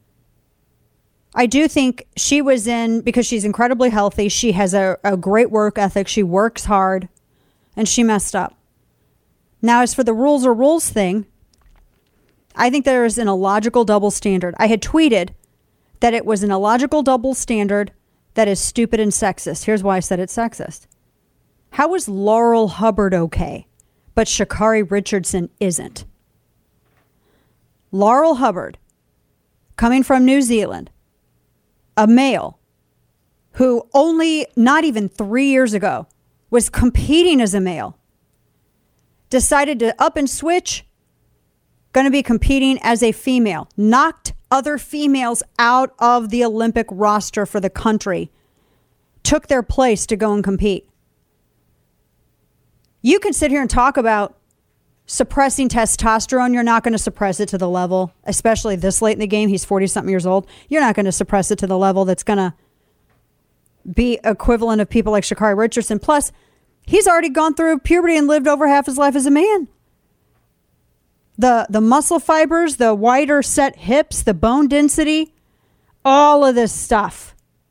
I do think she was in, because she's incredibly healthy. She has a, a great work ethic. She works hard. And she messed up. Now, as for the rules are rules thing, I think there is an illogical double standard. I had tweeted that it was an illogical double standard that is stupid and sexist. Here's why I said it's sexist. How is Laurel Hubbard okay, but Sha'Carri Richardson isn't? Laurel Hubbard, coming from New Zealand, a male who only not even three years ago was competing as a male, decided to up and switch, going to be competing as a female, knocked other females out of the Olympic roster for the country, took their place to go and compete. You can sit here and talk about suppressing testosterone. You're not going to suppress it to the level, especially this late in the game. He's forty-something years old. You're not going to suppress it to the level that's going to be equivalent of people like Sha'Carri Richardson. Plus, he's already gone through puberty and lived over half his life as a man. The the muscle fibers, the wider set hips, the bone density, all of this stuff.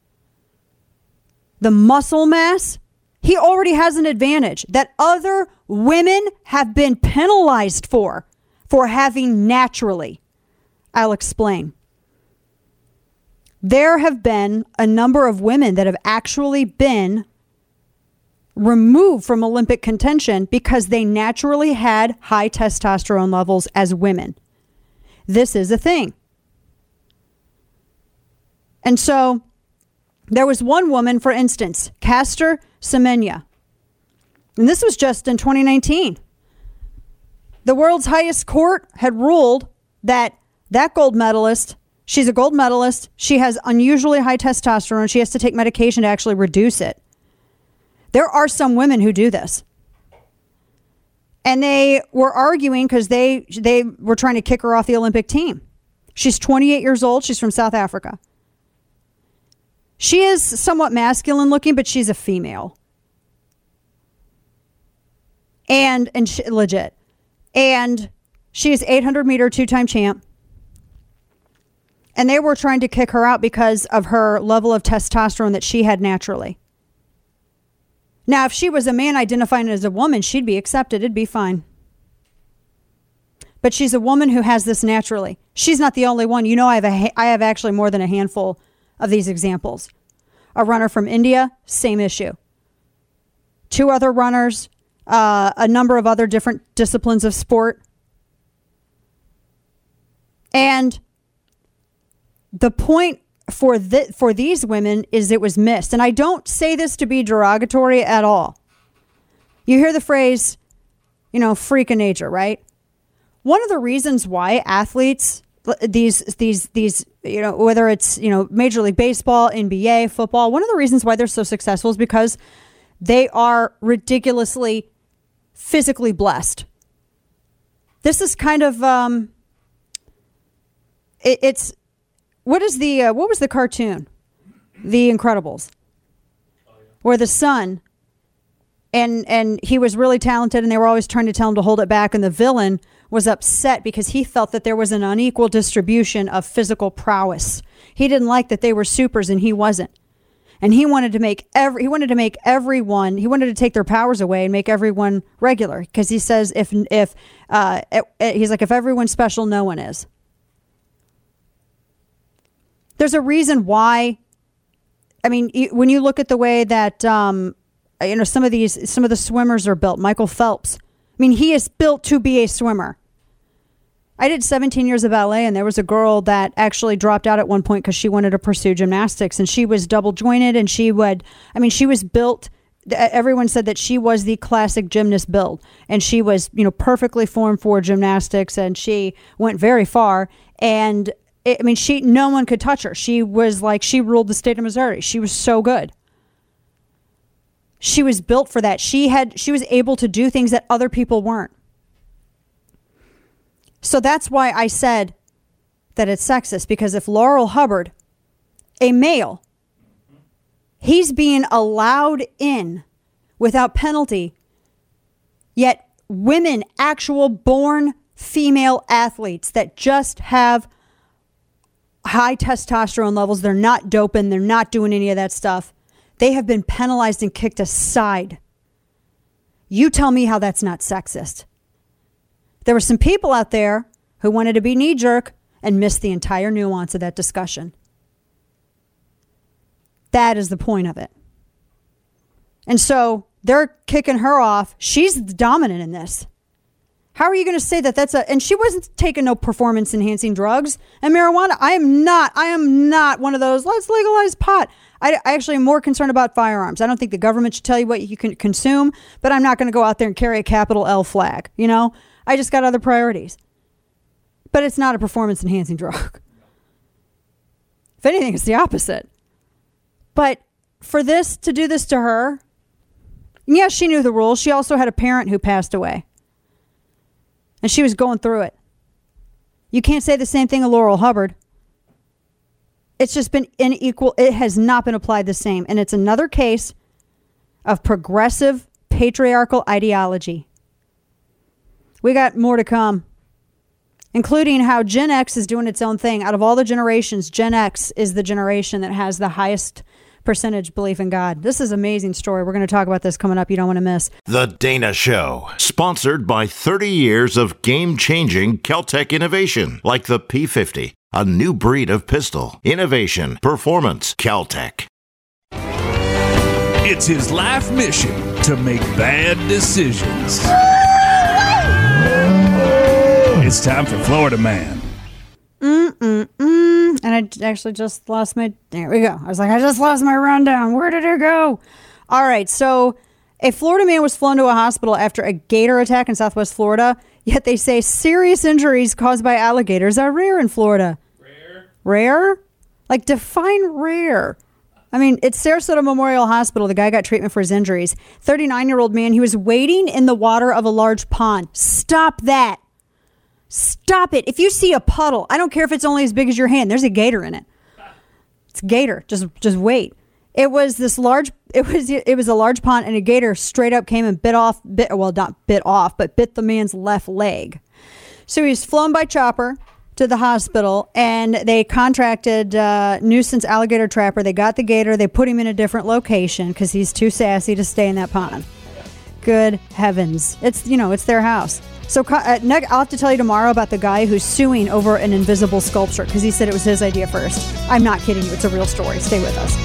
The muscle mass, he already has an advantage that other women have been penalized for, for having naturally. I'll explain. There have been a number of women that have actually been removed from Olympic contention because they naturally had high testosterone levels as women. This is a thing. And so there was one woman, for instance, Caster Semenya. And this was just in twenty nineteen. The world's highest court had ruled that that gold medalist, she's a gold medalist, she has unusually high testosterone, she has to take medication to actually reduce it. There are some women who do this. And they were arguing because they they were trying to kick her off the Olympic team. She's twenty-eight years old. She's from South Africa. She is somewhat masculine looking, but she's a female. And, and she, legit. And she is eight hundred meter two-time champ. And they were trying to kick her out because of her level of testosterone that she had naturally. Now, if she was a man identifying as a woman, she'd be accepted. It'd be fine. But she's a woman who has this naturally. She's not the only one. You know, I have a, I have actually more than a handful of these examples. A runner from India, same issue. Two other runners, uh, a number of other different disciplines of sport. And the point for the, for these women is it was missed. And I don't say this to be derogatory at all. You hear the phrase, you know, freak of nature, right? One of the reasons why athletes, these, these, these, you know, whether it's, you know, Major League Baseball, N B A, football, one of the reasons why they're so successful is because they are ridiculously physically blessed. This is kind of, um, it, it's, What is the uh, what was the cartoon, The Incredibles, where the son and and he was really talented and they were always trying to tell him to hold it back, and the villain was upset because he felt that there was an unequal distribution of physical prowess. He didn't like that they were supers and he wasn't, and he wanted to make every he wanted to make everyone he wanted to take their powers away and make everyone regular, because he says if if uh, it, it, he's like if everyone's special, no one is. There's a reason why, I mean, when you look at the way that, um, you know, some of these, some of the swimmers are built. Michael Phelps mean, he is built to be a swimmer. I did seventeen years of ballet, and there was a girl that actually dropped out at one point because she wanted to pursue gymnastics, and she was double jointed, and she would, I mean, she was built, everyone said that she was the classic gymnast build, and she was, you know, perfectly formed for gymnastics, and she went very far, and it, I mean, she, no one could touch her. She was like, she ruled the state of Missouri. She was so good. She was built for that. She had, she was able to do things that other people weren't. So that's why I said that it's sexist, because if Laurel Hubbard, a male, he's being allowed in without penalty, yet women, actual born female athletes that just have high testosterone levels, they're not doping, they're not doing any of that stuff, they have been penalized and kicked aside. You tell me how that's not sexist. There were some people out there who wanted to be knee-jerk and missed the entire nuance of that discussion. That is the point of it. And so they're kicking her off. She's dominant in this. How are you going to say that that's a... And she wasn't taking no performance-enhancing drugs and marijuana. I am not. I am not one of those, let's legalize pot. I, I actually am more concerned about firearms. I don't think the government should tell you what you can consume, but I'm not going to go out there and carry a capital L flag, you know? I just got other priorities. But it's not a performance-enhancing drug. If anything, it's the opposite. But for this, to do this to her, yes, she knew the rules. She also had a parent who passed away. And she was going through it. You can't say the same thing of Laurel Hubbard. It's just been unequal. It has not been applied the same. And it's another case of progressive patriarchal ideology. We got more to come, including how Gen X is doing its own thing. Out of all the generations, Gen X is the generation that has the highest percentage belief in God. This is an amazing story. We're going to talk about this coming up. You don't want to miss. The Dana Show, sponsored by thirty years of game-changing Kel-Tec innovation, like the P fifty, a new breed of pistol. Innovation, performance, Kel-Tec. It's his life mission to make bad decisions. It's time for Florida Man. Mm-mm-mm. And I actually just lost my... There we go. I was like, I just lost my rundown. Where did it go? All right. So a Florida man was flown to a hospital after a gator attack in Southwest Florida. Yet they say serious injuries caused by alligators are rare in Florida. Rare? Rare? Like, define rare. I mean, it's Sarasota Memorial Hospital. The guy got treatment for his injuries. thirty-nine-year-old man. He was wading in the water of a large pond. Stop that. Stop it. If you see a puddle, I don't care if it's only as big as your hand, there's a gator in it. It's a gator. Just just wait. It was this large it was it was a large pond, and a gator straight up came and bit off bit well not bit off, but bit the man's left leg. So he was flown by chopper to the hospital, and they contracted uh nuisance alligator trapper. They got the gator, they put him in a different location because he's too sassy to stay in that pond. Good heavens. It's, you know, it's their house. So uh, I'll have to tell you tomorrow about the guy who's suing over an invisible sculpture because he said it was his idea first. I'm not kidding you. It's a real story. Stay with us.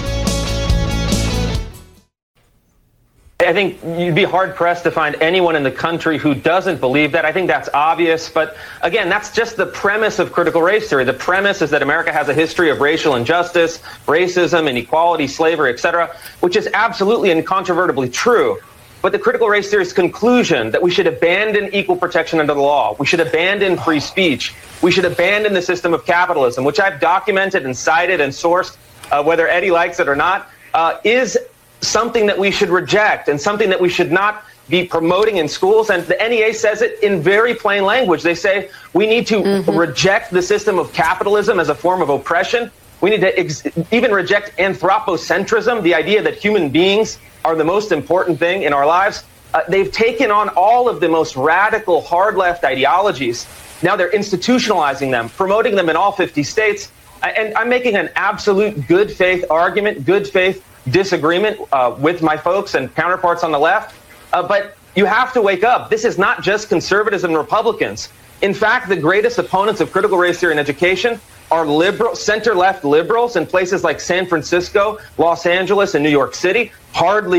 I think you'd be hard-pressed to find anyone in the country who doesn't believe that. I think that's obvious. But again, that's just the premise of critical race theory. The premise is that America has a history of racial injustice, racism, inequality, slavery, et cetera, which is absolutely and incontrovertibly true. But the critical race theorist's conclusion that we should abandon equal protection under the law, we should abandon free speech, we should abandon the system of capitalism, which I've documented and cited and sourced, uh, whether Eddie likes it or not, uh, is something that we should reject and something that we should not be promoting in schools. And the N E A says it in very plain language. They say we need to mm-hmm. reject the system of capitalism as a form of oppression. We need to ex- even reject anthropocentrism, the idea that human beings are the most important thing in our lives. Uh, they've taken on all of the most radical hard left ideologies. Now they're institutionalizing them, promoting them in all fifty states. And I'm making an absolute good faith argument, good faith disagreement uh, with my folks and counterparts on the left. Uh, but you have to wake up. This is not just conservatives and Republicans. In fact, the greatest opponents of critical race theory in education are liberal, center-left liberals in places like San Francisco, Los Angeles, and New York City, hardly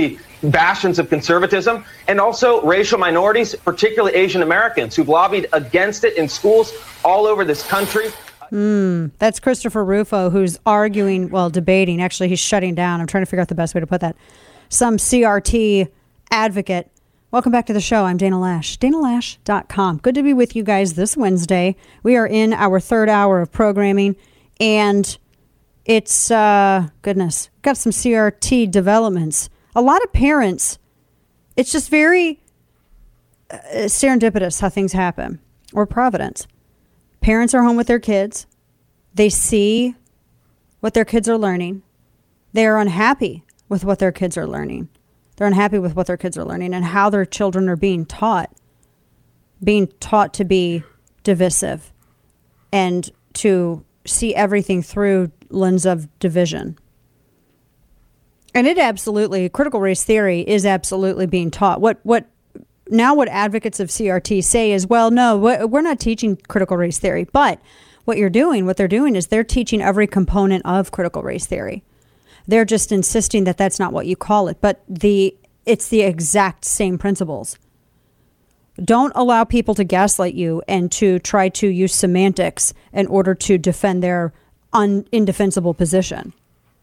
bastions of conservatism, and also racial minorities, particularly Asian Americans, who've lobbied against it in schools all over this country. Mm, that's Christopher Rufo, who's arguing, well, debating. Actually, he's shutting down. I'm trying to figure out the best way to put that. Some C R T advocate. Welcome back to the show. I'm Dana Lash, dana lash dot com. Good to be with you guys this Wednesday. We are in our third hour of programming, and it's, uh, goodness, got some C R T developments. A lot of parents, it's just very uh, serendipitous how things happen, or providence. Parents are home with their kids. They see what their kids are learning. They are unhappy with what their kids are learning. They're unhappy with what their kids are learning and how their children are being taught, being taught to be divisive and to see everything through lens of division. And it absolutely, critical race theory is absolutely being taught. What, what, now what advocates of C R T say is, well, no, we're not teaching critical race theory. But what you're doing, what they're doing is they're teaching every component of critical race theory. They're just insisting that that's not what you call it. But the it's the exact same principles. Don't allow people to gaslight you and to try to use semantics in order to defend their un, indefensible position.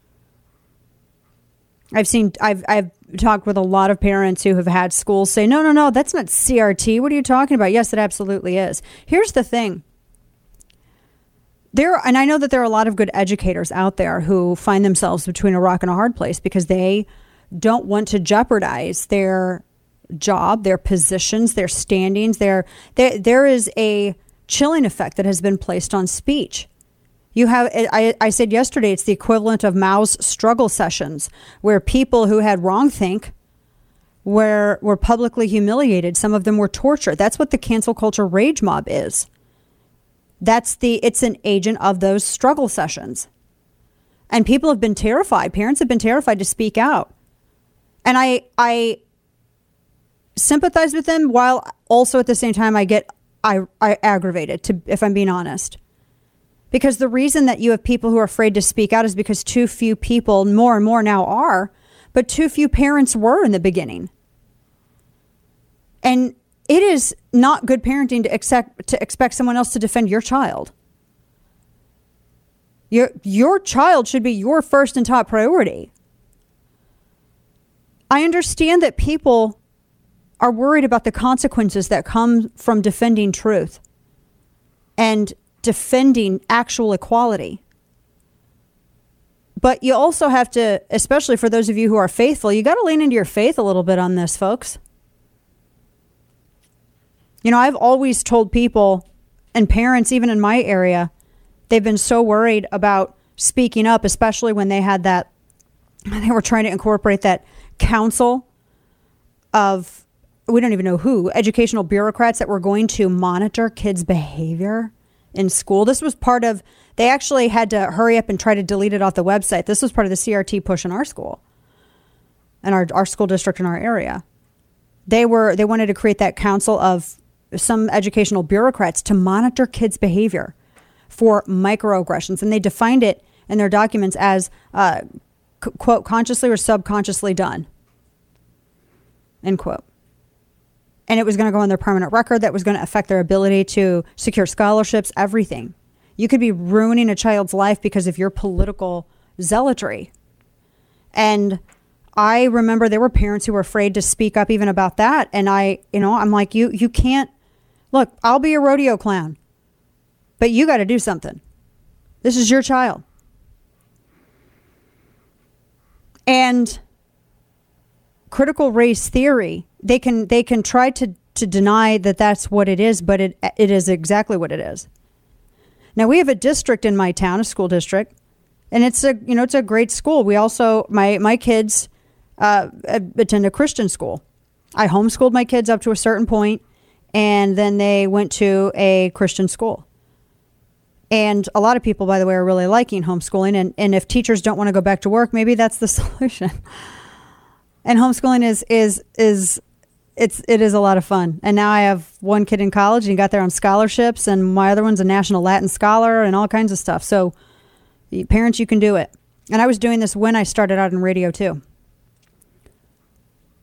I've seen, I've, I've talked with a lot of parents who have had schools say, no, no, no, that's not C R T. What are you talking about? Yes, it absolutely is. Here's the thing. There, and I know that there are a lot of good educators out there who find themselves between a rock and a hard place because they don't want to jeopardize their job, their positions, their standings. Their, there, there is a chilling effect that has been placed on speech. You have, I, I said yesterday, it's the equivalent of Mao's struggle sessions, where people who had wrongthink were, were publicly humiliated. Some of them were tortured. That's what the cancel culture rage mob is. That's the, it's an agent of those struggle sessions. And people have been terrified. Parents have been terrified to speak out. And I, I sympathize with them, while also at the same time I get I, I aggravated, to, if I'm being honest. Because the reason that you have people who are afraid to speak out is because too few people, more and more now are, but too few parents were in the beginning. And it is not good parenting to expect, to expect someone else to defend your child. Your, your child should be your first and top priority. I understand that people are worried about the consequences that come from defending truth and defending actual equality. But you also have to, especially for those of you who are faithful, you got to lean into your faith a little bit on this, folks. You know, I've always told people, and parents, even in my area, they've been so worried about speaking up, especially when they had that, they were trying to incorporate that council of, we don't even know who, educational bureaucrats that were going to monitor kids' behavior in school. This was part of, they actually had to hurry up and try to delete it off the website. This was part of the C R T push in our school and our, our school district in our area. They were, they wanted to create that council of some educational bureaucrats to monitor kids' behavior for microaggressions. And they defined it in their documents as, uh, c- quote, consciously or subconsciously done, end quote. And it was going to go on their permanent record. That was going to affect their ability to secure scholarships, everything. You could be ruining a child's life because of your political zealotry. And I remember there were parents who were afraid to speak up even about that. And I, you know, I'm like, you, you can't, look, I'll be a rodeo clown, but you got to do something. This is your child. And critical race theory, they can they can try to, to deny that that's what it is, but it it is exactly what it is. Now, we have a district in my town, a school district, and it's a you know it's a great school. We also my my kids uh, attend a Christian school. I homeschooled my kids up to a certain point, and then they went to a Christian school. And a lot of people, by the way, are really liking homeschooling. And, and if teachers don't want to go back to work, maybe that's the solution. And homeschooling is is is it's it is a lot of fun. And now I have one kid in college and he got there on scholarships, and my other one's a national Latin scholar and all kinds of stuff. So parents, you can do it. And I was doing this when I started out in radio too.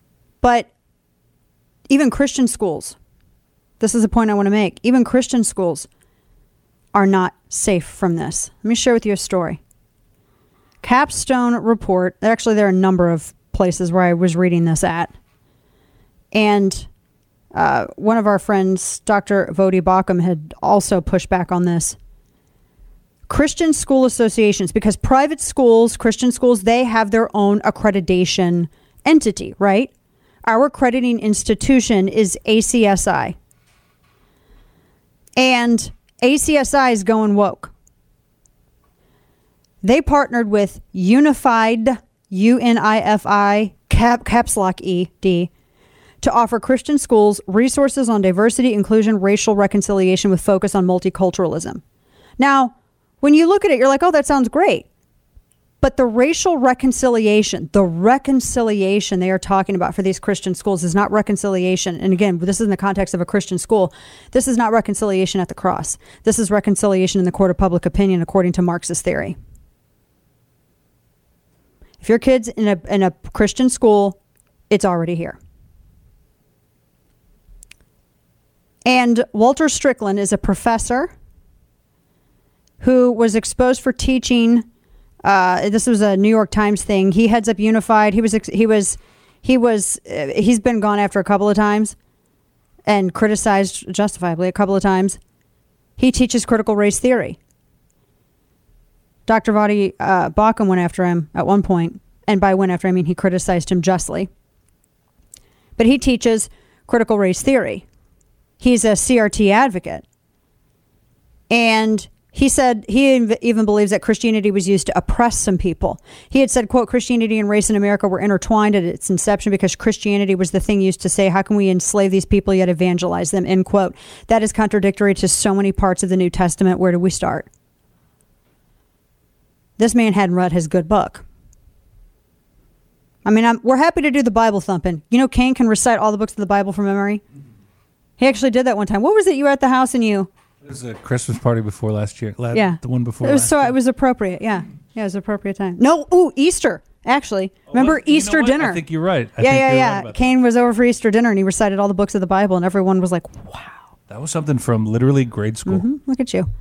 But even Christian schools, this is a point I want to make, even Christian schools are not safe from this. Let me share with you a story. Capstone report, actually there are a number of places where I was reading this at. And uh, one of our friends, Doctor Vodi Bakum, had also pushed back on this. Christian school associations, because private schools, Christian schools, they have their own accreditation entity, right? Our accrediting institution is A C S I. And A C S I is going woke. They partnered with Unified, U N I F I, cap, caps lock E, D, to offer Christian schools resources on diversity, inclusion, racial reconciliation with focus on multiculturalism. Now, when you look at it, you're like, oh, that sounds great. But the racial reconciliation, the reconciliation they are talking about for these Christian schools is not reconciliation. And again, this is in the context of a Christian school. This is not reconciliation at the cross. This is reconciliation in the court of public opinion, according to Marxist theory. If your kid's in a, in a Christian school, it's already here. And Walter Strickland is a professor who was exposed for teaching. Uh, this was a New York Times thing. He heads up Unified. He was, he was, he was, uh, he's been gone after a couple of times and criticized justifiably a couple of times. He teaches critical race theory. Doctor Vodi uh, Bakum went after him at one point, and by went after, I mean he criticized him justly. But he teaches critical race theory. He's a C R T advocate. And he said he even believes that Christianity was used to oppress some people. He had said, quote, Christianity and race in America were intertwined at its inception because Christianity was the thing used to say, how can we enslave these people yet evangelize them, end quote. That is contradictory to so many parts of the New Testament. Where do we start? This man hadn't read his good book. I mean, I'm, we're happy to do the Bible thumping. You know, Kane can recite all the books of the Bible from memory. He actually did that one time. What was it? You were at the house and you... It was a Christmas party before last year. La- yeah. The one before it was last so year. It was appropriate. Yeah. Yeah, it was appropriate time. No, ooh, Easter, actually. Remember well, you know Easter what? dinner? I think you're right. I yeah, think yeah, you're yeah. right about Kane was over for Easter dinner and he recited all the books of the Bible and everyone was like, wow. That was something from literally grade school. Mm-hmm. Look at you.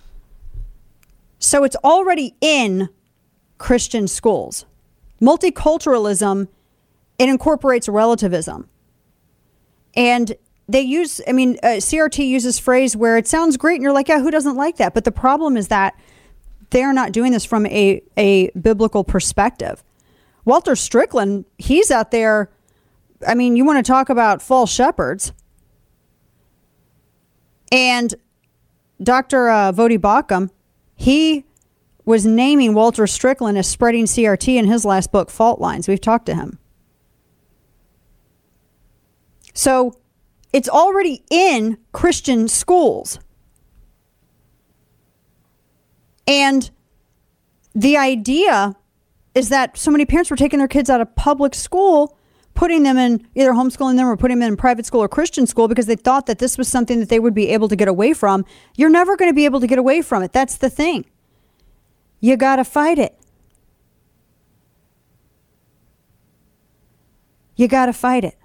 So it's already in Christian schools. Multiculturalism, it incorporates relativism. And they use, I mean, uh, C R T uses phrase where it sounds great and you're like, yeah, who doesn't like that? But the problem is that they're not doing this from a, a biblical perspective. Walter Strickland, he's out there. I mean, you want to talk about false shepherds. And Doctor Uh, Vodi Bakum, he was naming Walter Strickland as spreading C R T in his last book, Fault Lines. We've talked to him. So it's already in Christian schools. And the idea is that so many parents were taking their kids out of public school, putting them in either homeschooling them or putting them in private school or Christian school because they thought that this was something that they would be able to get away from. You're never going to be able to get away from it. That's the thing. You got to fight it. You got to fight it.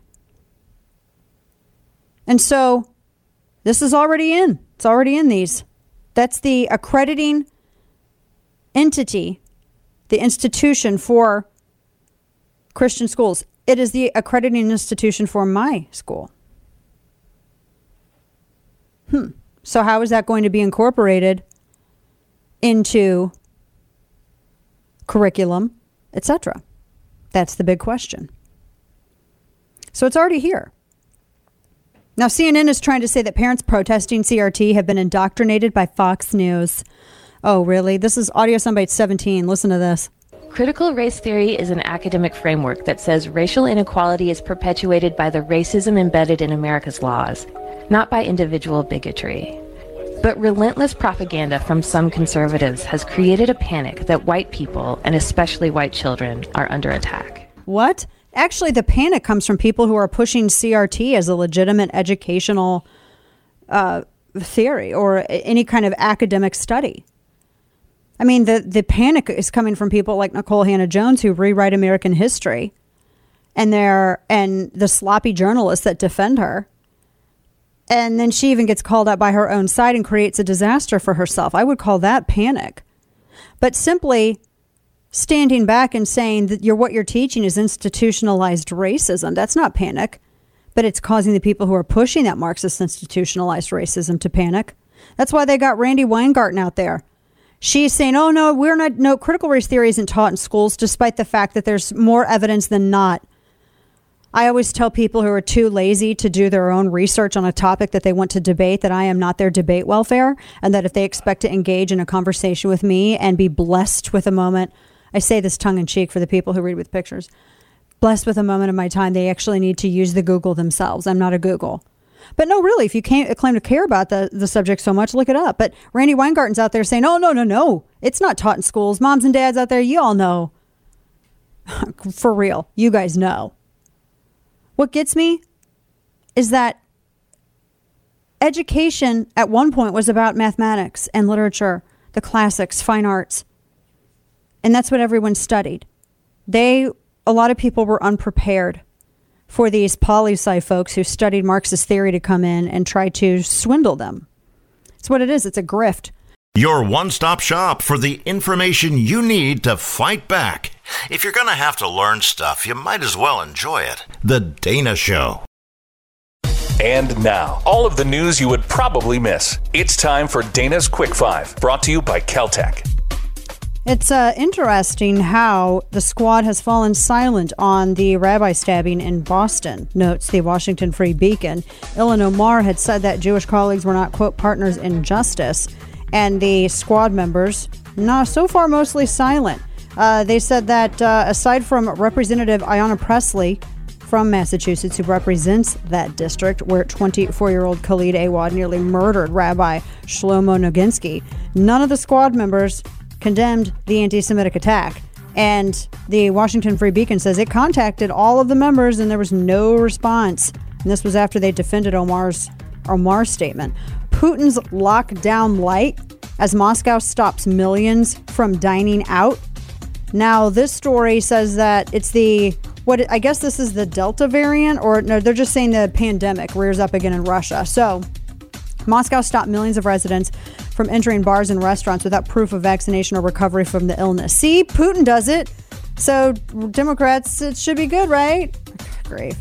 And so this is already in. It's already in these. That's the accrediting entity, the institution for Christian schools. It is the accrediting institution for my school. Hmm. So how is that going to be incorporated into curriculum, et cetera? That's the big question. So it's already here. Now, C N N is trying to say that parents protesting C R T have been indoctrinated by Fox News. Oh, really? This is Audio Soundbite seventeen. Listen to this. Critical race theory is an academic framework that says racial inequality is perpetuated by the racism embedded in America's laws, not by individual bigotry. But relentless propaganda from some conservatives has created a panic that white people, and especially white children, are under attack. What? Actually, the panic comes from people who are pushing C R T as a legitimate educational uh, theory or any kind of academic study. I mean, the, the panic is coming from people like Nicole Hannah-Jones who rewrite American history and they're and the sloppy journalists that defend her. And then she even gets called out by her own side and creates a disaster for herself. I would call that panic. But simply standing back and saying that you're what you're teaching is institutionalized racism, that's not panic. But it's causing the people who are pushing that Marxist institutionalized racism to panic. That's why they got Randi Weingarten out there. She's saying, oh, no, we're not, no, critical race theory isn't taught in schools, despite the fact that there's more evidence than not. I always tell people who are too lazy to do their own research on a topic that they want to debate that I am not their debate welfare, and that if they expect to engage in a conversation with me and be blessed with a moment, I say this tongue in cheek for the people who read with pictures, blessed with a moment of my time, they actually need to use the Google themselves. I'm not a Google. But no, really, if you can't claim to care about the, the subject so much, look it up. But Randi Weingarten's out there saying, oh, no, no, no, it's not taught in schools. Moms and dads out there, you all know. For real, you guys know. What gets me is that education at one point was about mathematics and literature, the classics, fine arts. And that's what everyone studied. They, a lot of people were unprepared for these poli-sci folks who studied Marxist theory to come in and try to swindle them. It's what it is. It's a grift. Your one-stop shop for the information you need to fight back. If you're going to have to learn stuff, you might as well enjoy it. The Dana Show. And now, all of the news you would probably miss. It's time for Dana's Quick Five, brought to you by Caltech. It's uh, interesting how the squad has fallen silent on the rabbi stabbing in Boston, notes the Washington Free Beacon. Ilhan Omar had said that Jewish colleagues were not, quote, partners in justice. And the squad members, no, so far mostly silent. Uh, they said that uh, aside from Representative Ayanna Pressley from Massachusetts, who represents that district where twenty-four-year-old Khalid Awad nearly murdered Rabbi Shlomo Noginsky, none of the squad members condemned the anti-Semitic attack. And the Washington Free Beacon says it contacted all of the members and there was no response. And this was after they defended Omar's Omar's statement. Putin's lockdown light as Moscow stops millions from dining out. Now, this story says that it's the, what I guess this is the Delta variant, or no, they're just saying the pandemic rears up again in Russia. So Moscow stopped millions of residents from entering bars and restaurants without proof of vaccination or recovery from the illness. See, Putin does it. So Democrats, it should be good, right? Great.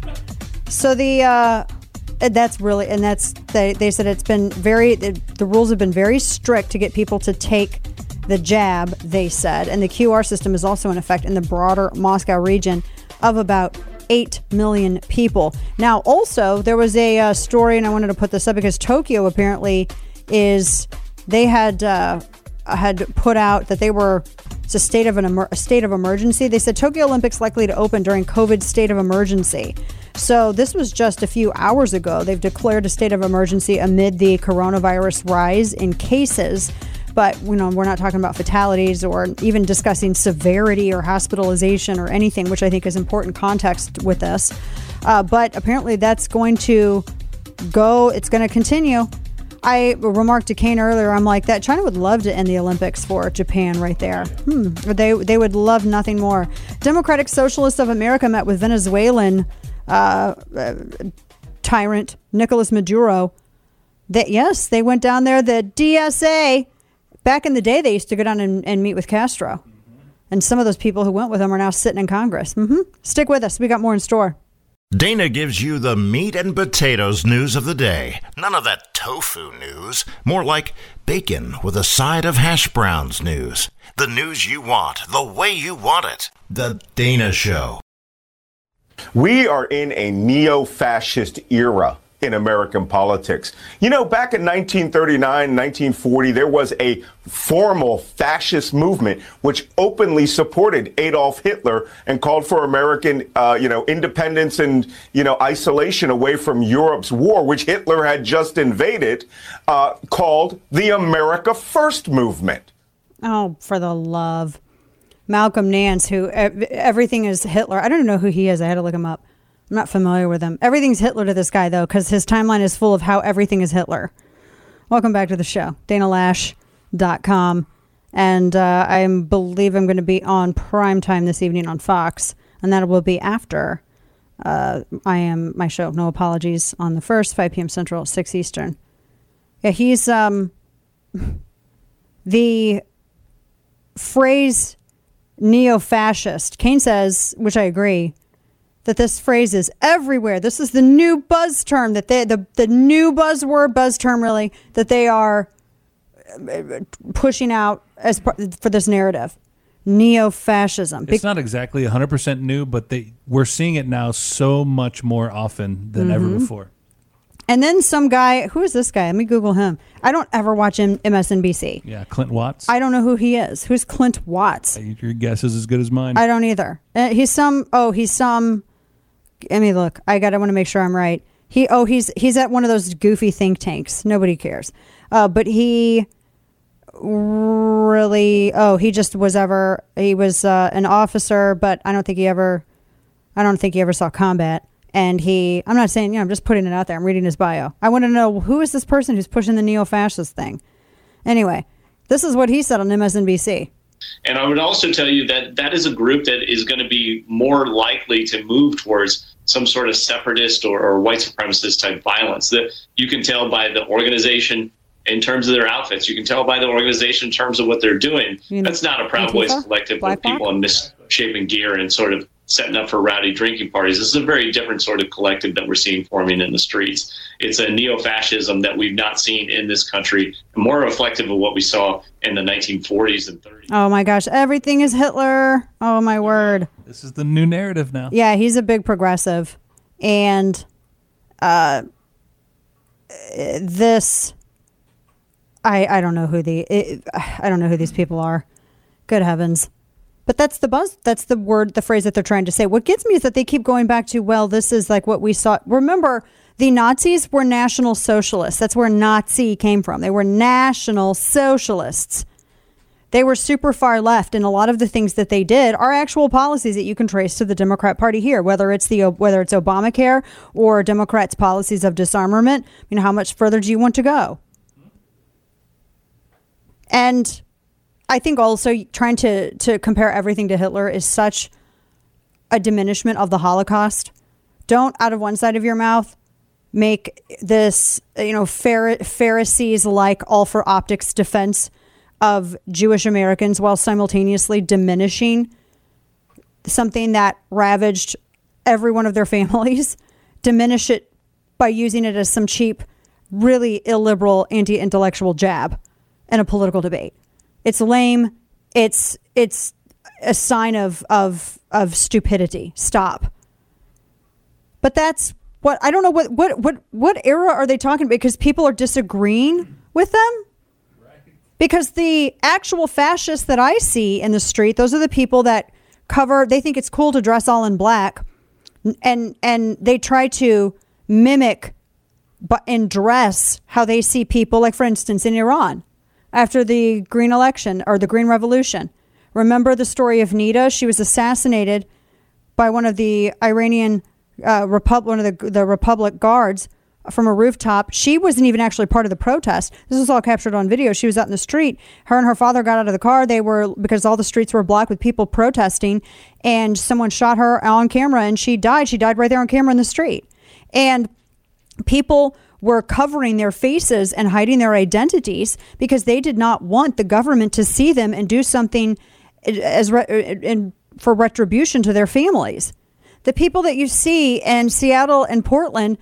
So the, uh, that's really, and that's, they, they said it's been very, the, the rules have been very strict to get people to take the jab, they said. And the Q R system is also in effect in the broader Moscow region of about eight million people. Now, also, there was a uh, story, and I wanted to put this up because Tokyo apparently is, they had uh, had put out that they were, it's a state of an emer- a state of emergency. They said Tokyo Olympics likely to open during COVID state of emergency. So this was just a few hours ago. They've declared a state of emergency amid the coronavirus rise in cases. But, you know, we're not talking about fatalities or even discussing severity or hospitalization or anything, which I think is important context with this. Uh, but apparently that's going to go, it's going to continue. I remarked to Kane earlier, I'm like, that China would love to end the Olympics for Japan right there. Hmm. They, they would love nothing more. Democratic Socialists of America met with Venezuelan uh, uh, tyrant Nicolas Maduro. That, yes, they went down there, the D S A. Back in the day, they used to go down and, and meet with Castro. Mm-hmm. And some of those people who went with him are now sitting in Congress. Mm-hmm. Stick with us. We got more in store. Dana gives you the meat and potatoes news of the day. None of that tofu news. More like bacon with a side of hash browns news. The news you want, the way you want it. The Dana Show. We are in a neo-fascist era in American politics. You know, back in nineteen thirty-nine, nineteen forty, there was a formal fascist movement which openly supported Adolf Hitler and called for American, uh, you know, independence and, you know, isolation away from Europe's war, which Hitler had just invaded, uh, called the America First movement. Oh, for the love. Malcolm Nance, who everything is Hitler. I don't know who he is. I had to look him up. I'm not familiar with him. Everything's Hitler to this guy, though, because his timeline is full of how everything is Hitler. Welcome back to the show, dana lash dot com. And uh, I believe I'm going to be on prime time this evening on Fox, and that will be after Uh, I am my show. No apologies on the first, five p.m. Central, six Eastern. Yeah, he's um the phrase neo-fascist. Kane says, which I agree, that this phrase is everywhere. This is the new buzz term that they, the, the new buzzword, buzz term really, that they are pushing out as part, for this narrative. Neo-fascism. It's not exactly one hundred percent new, but they we're seeing it now so much more often than Mm-hmm. ever before. And then some guy, who is this guy? Let me Google him. I don't ever watch M- M S N B C. Yeah, Clint Watts. I don't know who he is. Who's Clint Watts? Your guess is as good as mine. I don't either. Uh, he's some, oh, he's some, let me look. I got to want to make sure I'm right. He, oh, he's, he's at one of those goofy think tanks. Nobody cares. Uh, but he really, oh, he just was ever, he was uh, an officer, but I don't think he ever, I don't think he ever saw combat. And he, I'm not saying, you know, I'm just putting it out there. I'm reading his bio. I want to know, who is this person who's pushing the neo-fascist thing? Anyway, this is what he said on M S N B C. And I would also tell you that that is a group that is going to be more likely to move towards some sort of separatist or, or white supremacist type violence. That you can tell by the organization in terms of their outfits. You can tell by the organization in terms of what they're doing. You know, That's not a Proud Antifa? Boys collective with people in misshapen gear and sort of setting up for rowdy drinking parties. This is a very different sort of collective that we're seeing forming in the streets. It's a neo-fascism that we've not seen in this country, more reflective of what we saw in the nineteen forties and thirties. Oh my gosh, everything is Hitler. Oh my word. This is the new narrative now. Yeah, he's a big progressive. And uh, this, I I don't know who the, it, I don't know who these people are. Good heavens. But that's the buzz. That's the word, the phrase that they're trying to say. What gets me is that they keep going back to, well, this is like what we saw. Remember, the Nazis were National Socialists. That's where Nazi came from. They were National Socialists. They were super far left, and a lot of the things that they did are actual policies that you can trace to the Democrat Party here, whether it's the whether it's Obamacare or Democrats' policies of disarmament. You know, how much further do you want to go? And I think also trying to, to compare everything to Hitler is such a diminishment of the Holocaust. Don't, out of one side of your mouth, make this, you know, Pharisees-like all for optics defense of Jewish Americans while simultaneously diminishing something that ravaged every one of their families. Diminish it by using it as some cheap, really illiberal, anti-intellectual jab in a political debate. It's lame. It's it's a sign of of of stupidity. Stop. But that's what I don't know what what what what era are they talking about? Because people are disagreeing with them. Because the actual fascists that I see in the street, those are the people that cover. They think it's cool to dress all in black, and and they try to mimic, but in dress how they see people. Like for instance, in Iran. After the Green election or the Green Revolution. Remember the story of Nida? She was assassinated by one of the Iranian uh, Repub- one of the, the Republic guards from a rooftop. She wasn't even actually part of the protest. This was all captured on video. She was out in the street. Her and her father got out of the car. They were, because all the streets were blocked with people protesting, and someone shot her on camera and she died. She died right there on camera in the street. And people were covering their faces and hiding their identities because they did not want the government to see them and do something as re- in, for retribution to their families. The people that you see in Seattle and Portland,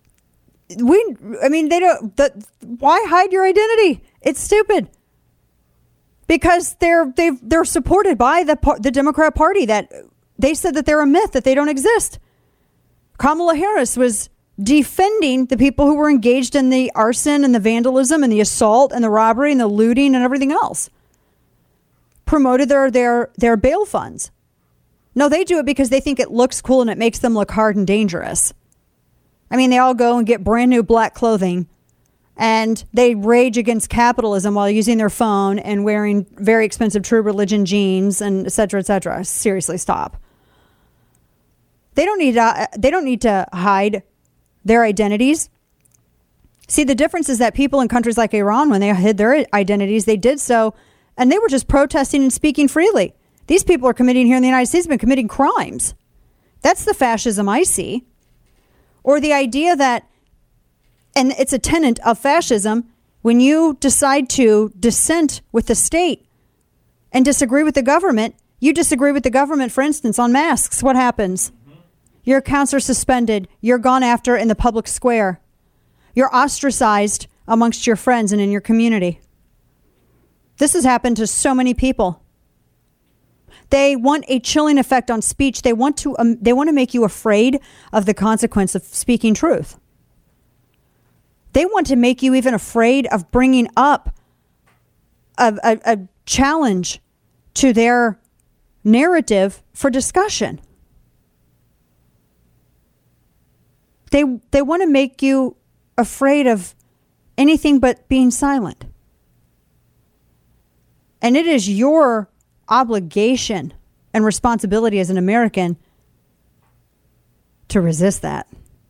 we, I mean, they don't, the, why hide your identity? It's stupid. Because they're, they've, they're supported by the, the Democrat Party that they said that they're a myth, that they don't exist. Kamala Harris was defending the people who were engaged in the arson and the vandalism and the assault and the robbery and the looting and everything else. Promoted their their their bail funds. No, they do it because they think it looks cool and it makes them look hard and dangerous. I mean, they all go and get brand new black clothing and they rage against capitalism while using their phone and wearing very expensive True Religion jeans and et cetera, et cetera. Seriously, stop. They don't need to, they don't need to hide their identities. See, the difference is that people in countries like Iran, when they hid their identities, they did so, and they were just protesting and speaking freely. These people are committing here in the United States, have been committing crimes. That's the fascism I see. Or the idea that, and it's a tenet of fascism, when you decide to dissent with the state and disagree with the government, you disagree with the government, for instance, on masks. What happens? Mm-hmm. Your accounts are suspended. You're gone after in the public square. You're ostracized amongst your friends and in your community. This has happened to so many people. They want a chilling effect on speech. They want to um, they want to make you afraid of the consequence of speaking truth. They want to make you even afraid of bringing up a, a, a challenge to their narrative for discussion. They they want to make you afraid of anything but being silent. And it is your obligation and responsibility as an American to resist that.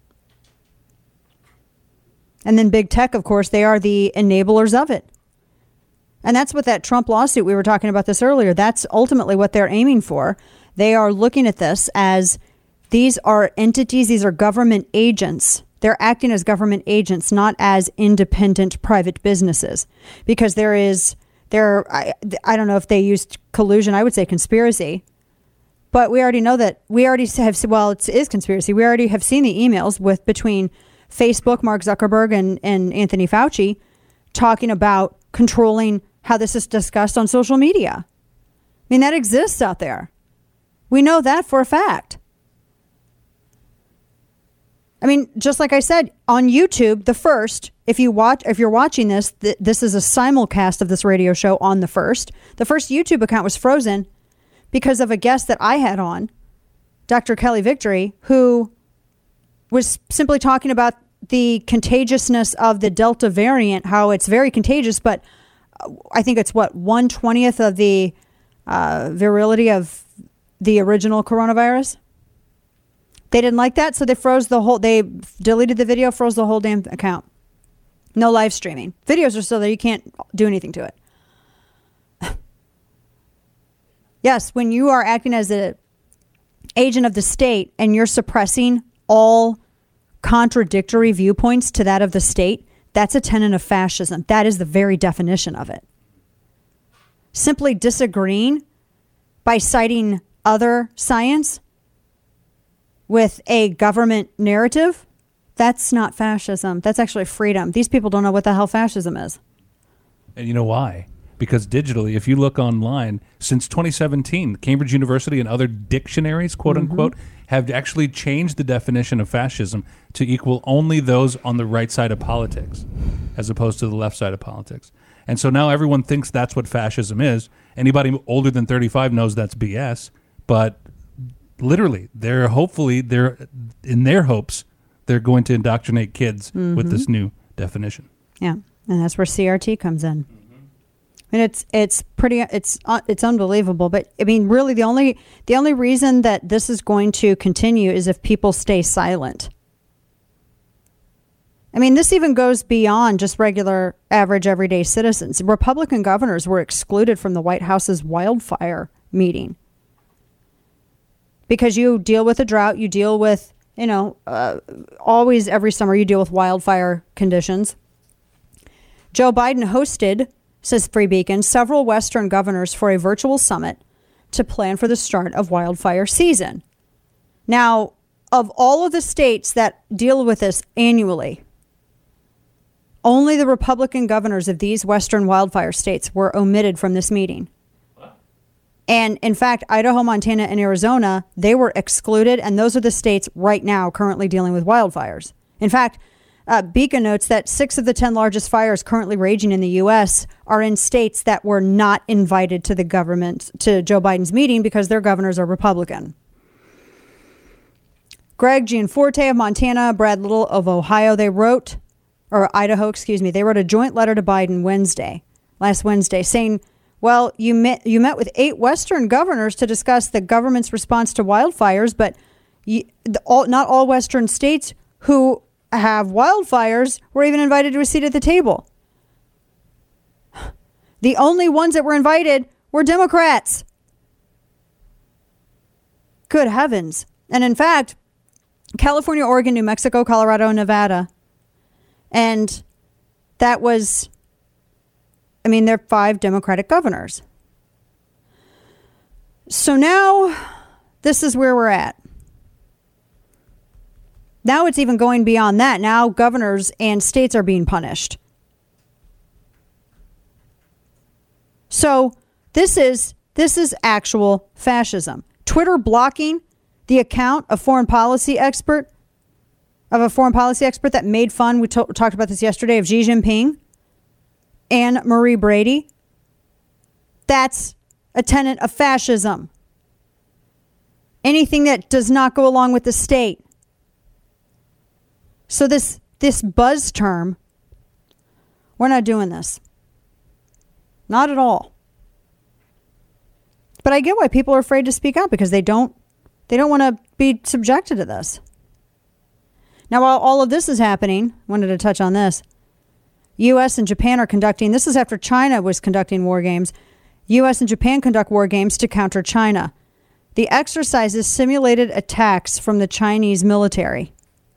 And then big tech, of course, they are the enablers of it. And that's what that Trump lawsuit, we were talking about this earlier, that's ultimately what they're aiming for. They are looking at this as these are entities, these are government agents. They're acting as government agents, not as independent private businesses. Because there is, there, I, I don't know if they used collusion, I would say conspiracy. But we already know that, we already have, well, it is conspiracy. We already have seen the emails with between Facebook, Mark Zuckerberg, and, and Anthony Fauci talking about controlling how this is discussed on social media. I mean, that exists out there. We know that for a fact. I mean, just like I said, on YouTube, the first, if you watch, if you're watching this, th- this is a simulcast of this radio show on the first. The first YouTube account was frozen because of a guest that I had on, Doctor Kelly Victory, who was simply talking about the contagiousness of the Delta variant, how it's very contagious, but I think it's what, one twentieth of the uh, virility of the original coronavirus. They didn't like that, so they froze the whole, they deleted the video, froze the whole damn account. No live streaming. Videos are still there. You can't do anything to it. Yes, when you are acting as an agent of the state and you're suppressing all contradictory viewpoints to that of the state, that's a tenet of fascism. That is the very definition of it. Simply disagreeing by citing other science with a government narrative, that's not fascism. That's actually freedom. These people don't know what the hell fascism is. And you know why? Because digitally, if you look online, since twenty seventeen, Cambridge University and other dictionaries, quote Mm-hmm. unquote, have actually changed the definition of fascism to equal only those on the right side of politics, as opposed to the left side of politics. And so now everyone thinks that's what fascism is. Anybody older than thirty-five knows that's B S, but literally, they're hopefully, they're in their hopes, they're going to indoctrinate kids Mm-hmm. with this new definition. Yeah, and that's where C R T comes in. And it's it's pretty it's uh, it's unbelievable. But I mean, really, the only the only reason that this is going to continue is if people stay silent. I mean, this even goes beyond just regular, average, everyday citizens. Republican governors were excluded from the White House's wildfire meeting because you deal with a drought, you deal with, you know, uh, always every summer you deal with wildfire conditions. Joe Biden hosted, says Free Beacon, several Western governors for a virtual summit to plan for the start of wildfire season. Now, of all of the states that deal with this annually, only the Republican governors of these Western wildfire states were omitted from this meeting. And in fact, Idaho, Montana, and Arizona, they were excluded. And those are the states right now currently dealing with wildfires. In fact, uh, Beacon notes that six of the ten largest fires currently raging in the U S are in states that were not invited to the government, to Joe Biden's meeting, because their governors are Republican. Greg Gianforte of Montana, Brad Little of Ohio, they wrote, or Idaho, excuse me, they wrote a joint letter to Biden Wednesday, last Wednesday, saying, well, you met you met with eight Western governors to discuss the government's response to wildfires, but you, the, all, not all Western states who have wildfires were even invited to a seat at the table. The only ones that were invited were Democrats. Good heavens. And in fact, California, Oregon, New Mexico, Colorado, and Nevada. And that was, I mean, they're five Democratic governors. So now this is where we're at. Now it's even going beyond that. Now governors and states are being punished. So this is this is actual fascism. Twitter blocking the account of foreign policy expert of a foreign policy expert that made fun. We to- talked about this yesterday of Xi Jinping and Marie Brady. That's a tenet of fascism. Anything that does not go along with the state. So this this buzz term, we're not doing this. Not at all. But I get why people are afraid to speak out because they don't they don't want to be subjected to this. Now, while all of this is happening, I wanted to touch on this. U S and Japan are conducting, this is after China was conducting war games. U S and Japan conduct war games to counter China. The exercises simulated attacks from the Chinese military.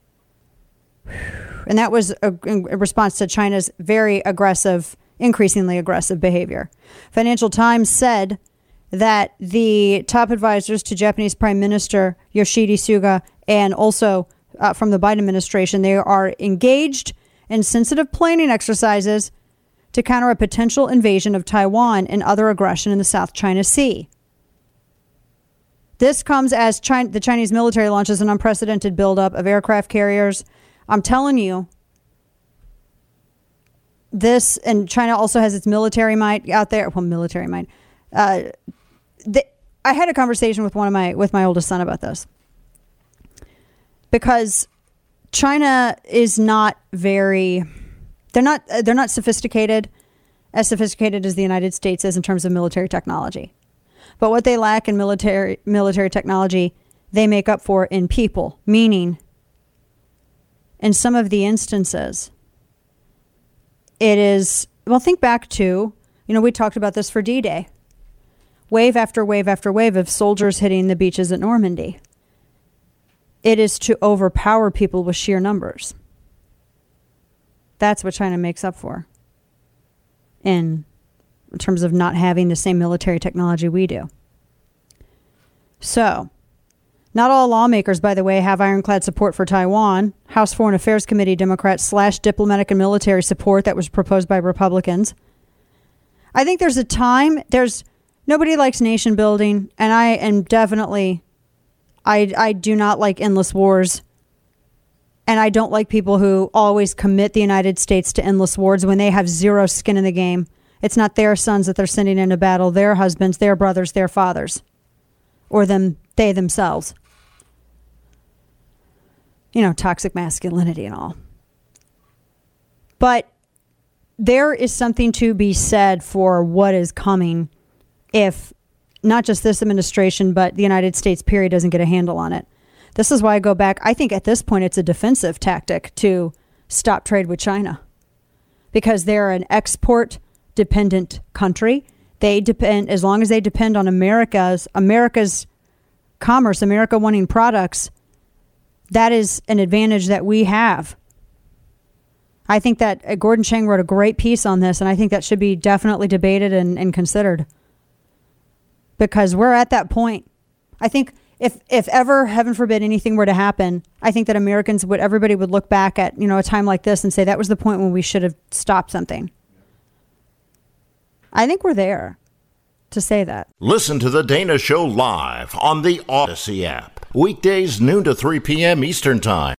And that was a, in response to China's very aggressive, increasingly aggressive behavior. Financial Times said that the top advisors to Japanese Prime Minister Yoshihide Suga and also uh, from the Biden administration, they are engaged in sensitive planning exercises to counter a potential invasion of Taiwan and other aggression in the South China Sea. This comes as China, the Chinese military launches an unprecedented buildup of aircraft carriers. I'm telling you, this, and China also has its military might out there. Well, military might. Uh, the, I had a conversation with one of my with my oldest son about this because China is not very. They're not. They're not sophisticated, as sophisticated as the United States is in terms of military technology. But what they lack in military military technology, they make up for in people. Meaning, in some of the instances, it is, well, think back to, you know, we talked about this for D-Day. Wave after wave after wave of soldiers hitting the beaches at Normandy. It is to overpower people with sheer numbers. That's what China makes up for in, in terms of not having the same military technology we do. So, not all lawmakers, by the way, have ironclad support for Taiwan. House Foreign Affairs Committee Democrats slash diplomatic and military support that was proposed by Republicans. I think there's a time, there's, nobody likes nation building, and I am definitely, I, I do not like endless wars. And I don't like people who always commit the United States to endless wars when they have zero skin in the game. It's not their sons that they're sending into battle, their husbands, their brothers, their fathers, or them, they themselves. You know, toxic masculinity and all. But there is something to be said for what is coming if not just this administration, but the United States period doesn't get a handle on it. This is why I go back. I think at this point it's a defensive tactic to stop trade with China because they're an export dependent country. They depend, as long as they depend on America's, America's commerce, America wanting products, that is an advantage that we have. I think that uh, Gordon Chang wrote a great piece on this, and I think that should be definitely debated and, and considered. Because we're at that point. I think if if ever, heaven forbid, anything were to happen, I think that Americans would, everybody would look back at, you know, a time like this and say that was the point when we should have stopped something. I think we're there to say that. Listen to The Dana Show live on the Odyssey app. Weekdays noon to three p.m. Eastern Time.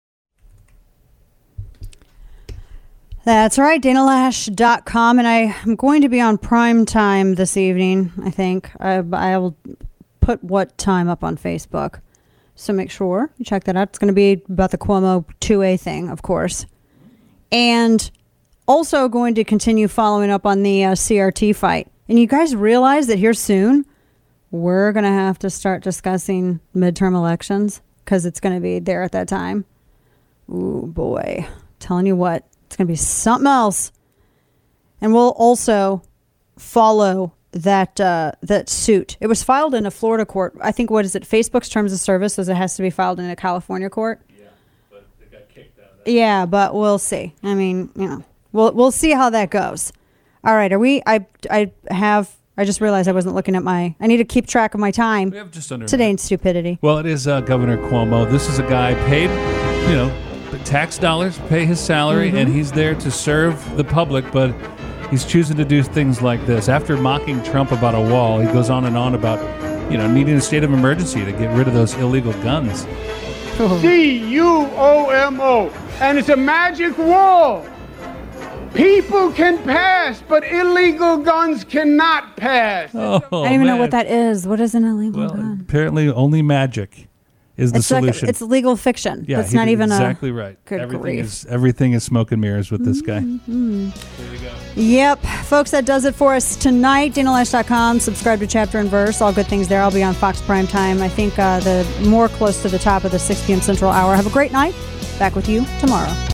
That's right, Dana Lash dot com. And I am going to be on prime time this evening, I think. I, I will put what time up on Facebook. So make sure you check that out. It's going to be about the Cuomo two A thing, of course. And also going to continue following up on the uh, C R T fight. And you guys realize that here soon, we're going to have to start discussing midterm elections because it's going to be there at that time. Ooh, boy. Telling you what, it's going to be something else. And we'll also follow that uh, that suit. It was filed in a Florida court. I think, what is it? Facebook's terms of service says it has to be filed in a California court. Yeah, but they got kicked out. Yeah, but we'll see. I mean, you know, we'll we'll see how that goes. All right, are we? I I have. I just realized I wasn't looking at my. I need to keep track of my time. We have just under today in stupidity. Well, it is uh, Governor Cuomo. This is a guy paid, you know, tax dollars, pay his salary, Mm-hmm. and he's there to serve the public, but he's choosing to do things like this. After mocking Trump about a wall, he goes on and on about, you know, needing a state of emergency to get rid of those illegal guns. C U O M O. And it's a magic wall. People can pass, but illegal guns cannot pass. Oh, I don't even know man. what that is. What is an illegal Well, gun? apparently only magic is the It's like, solution. it's legal fiction. yeah, That's he not did even exactly a, right. Good everything grief. is everything is smoke and mirrors with this guy. Mm-hmm. Yep. Folks, that does it for us tonight. Dana Loesch dot com. Subscribe to Chapter and Verse. All good things there. I'll be on Fox Primetime. I think uh, the more close to the top of the six p.m. Central Hour. Have a great night. Back with you tomorrow.